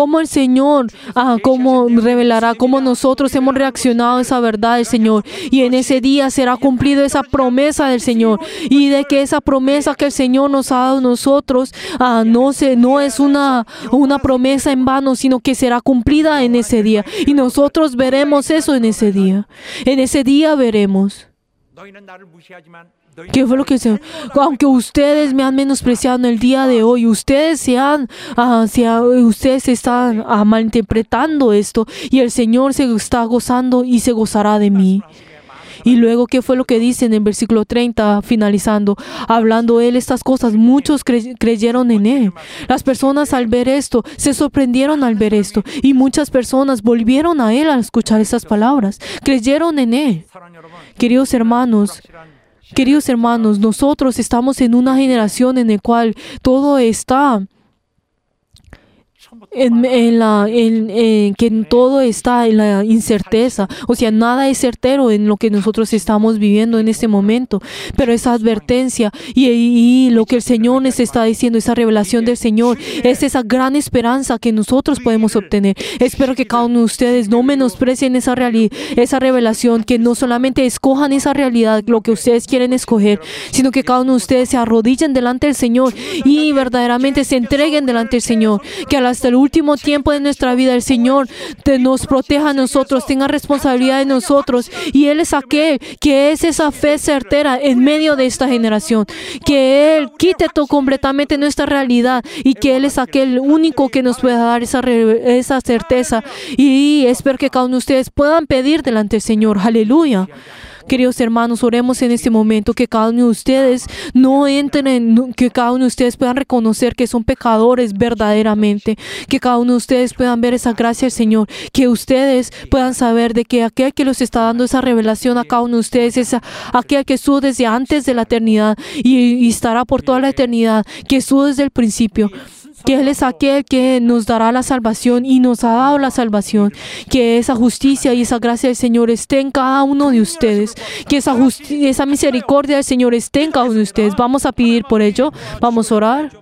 revelará cómo nosotros hemos reaccionado a esa verdad del Señor. Y en ese día será cumplido esa promesa del Señor. Y de que esa promesa que el Señor nos ha dado a nosotros no es una promesa en vano, sino que será cumplida en ese día. Y nosotros veremos eso en ese día. En ese día veremos. ¿Qué fue lo que dice? Aunque ustedes me han menospreciado en el día de hoy, ustedes están malinterpretando esto, y el Señor se está gozando y se gozará de mí. Y luego, ¿qué fue lo que dice en el versículo 30, finalizando? Hablando Él estas cosas, muchos creyeron en Él. Las personas al ver esto, se sorprendieron al ver esto. Y muchas personas volvieron a Él al escuchar estas palabras. Creyeron en Él. Queridos hermanos, nosotros estamos en una generación en la cual todo está todo está en la incerteza. O sea, nada es certero en lo que nosotros estamos viviendo en este momento. Pero esa advertencia y lo que el Señor nos está diciendo, esa revelación del Señor, es esa gran esperanza que nosotros podemos obtener. Espero que cada uno de ustedes no menosprecien esa revelación, que no solamente escojan esa realidad, lo que ustedes quieren escoger, sino que cada uno de ustedes se arrodillen delante del Señor y verdaderamente se entreguen delante del Señor, que hasta el último tiempo de nuestra vida, el Señor nos proteja a nosotros, tenga responsabilidad de nosotros. Y Él es aquel que es esa fe certera en medio de esta generación. Que Él quite todo completamente nuestra realidad y que Él es aquel único que nos pueda dar esa certeza. Y espero que cada uno de ustedes puedan pedir delante del Señor. Aleluya. Queridos hermanos, oremos en este momento que cada uno de ustedes no entren, que cada uno de ustedes puedan reconocer que son pecadores verdaderamente, que cada uno de ustedes puedan ver esa gracia del Señor, que ustedes puedan saber de que aquel que los está dando esa revelación a cada uno de ustedes es aquel que estuvo desde antes de la eternidad y estará por toda la eternidad, que estuvo desde el principio. Que Él es aquel que nos dará la salvación y nos ha dado la salvación. Que esa justicia y esa gracia del Señor esté en cada uno de ustedes. Que esa misericordia del Señor esté en cada uno de ustedes. Vamos a pedir por ello. Vamos a orar.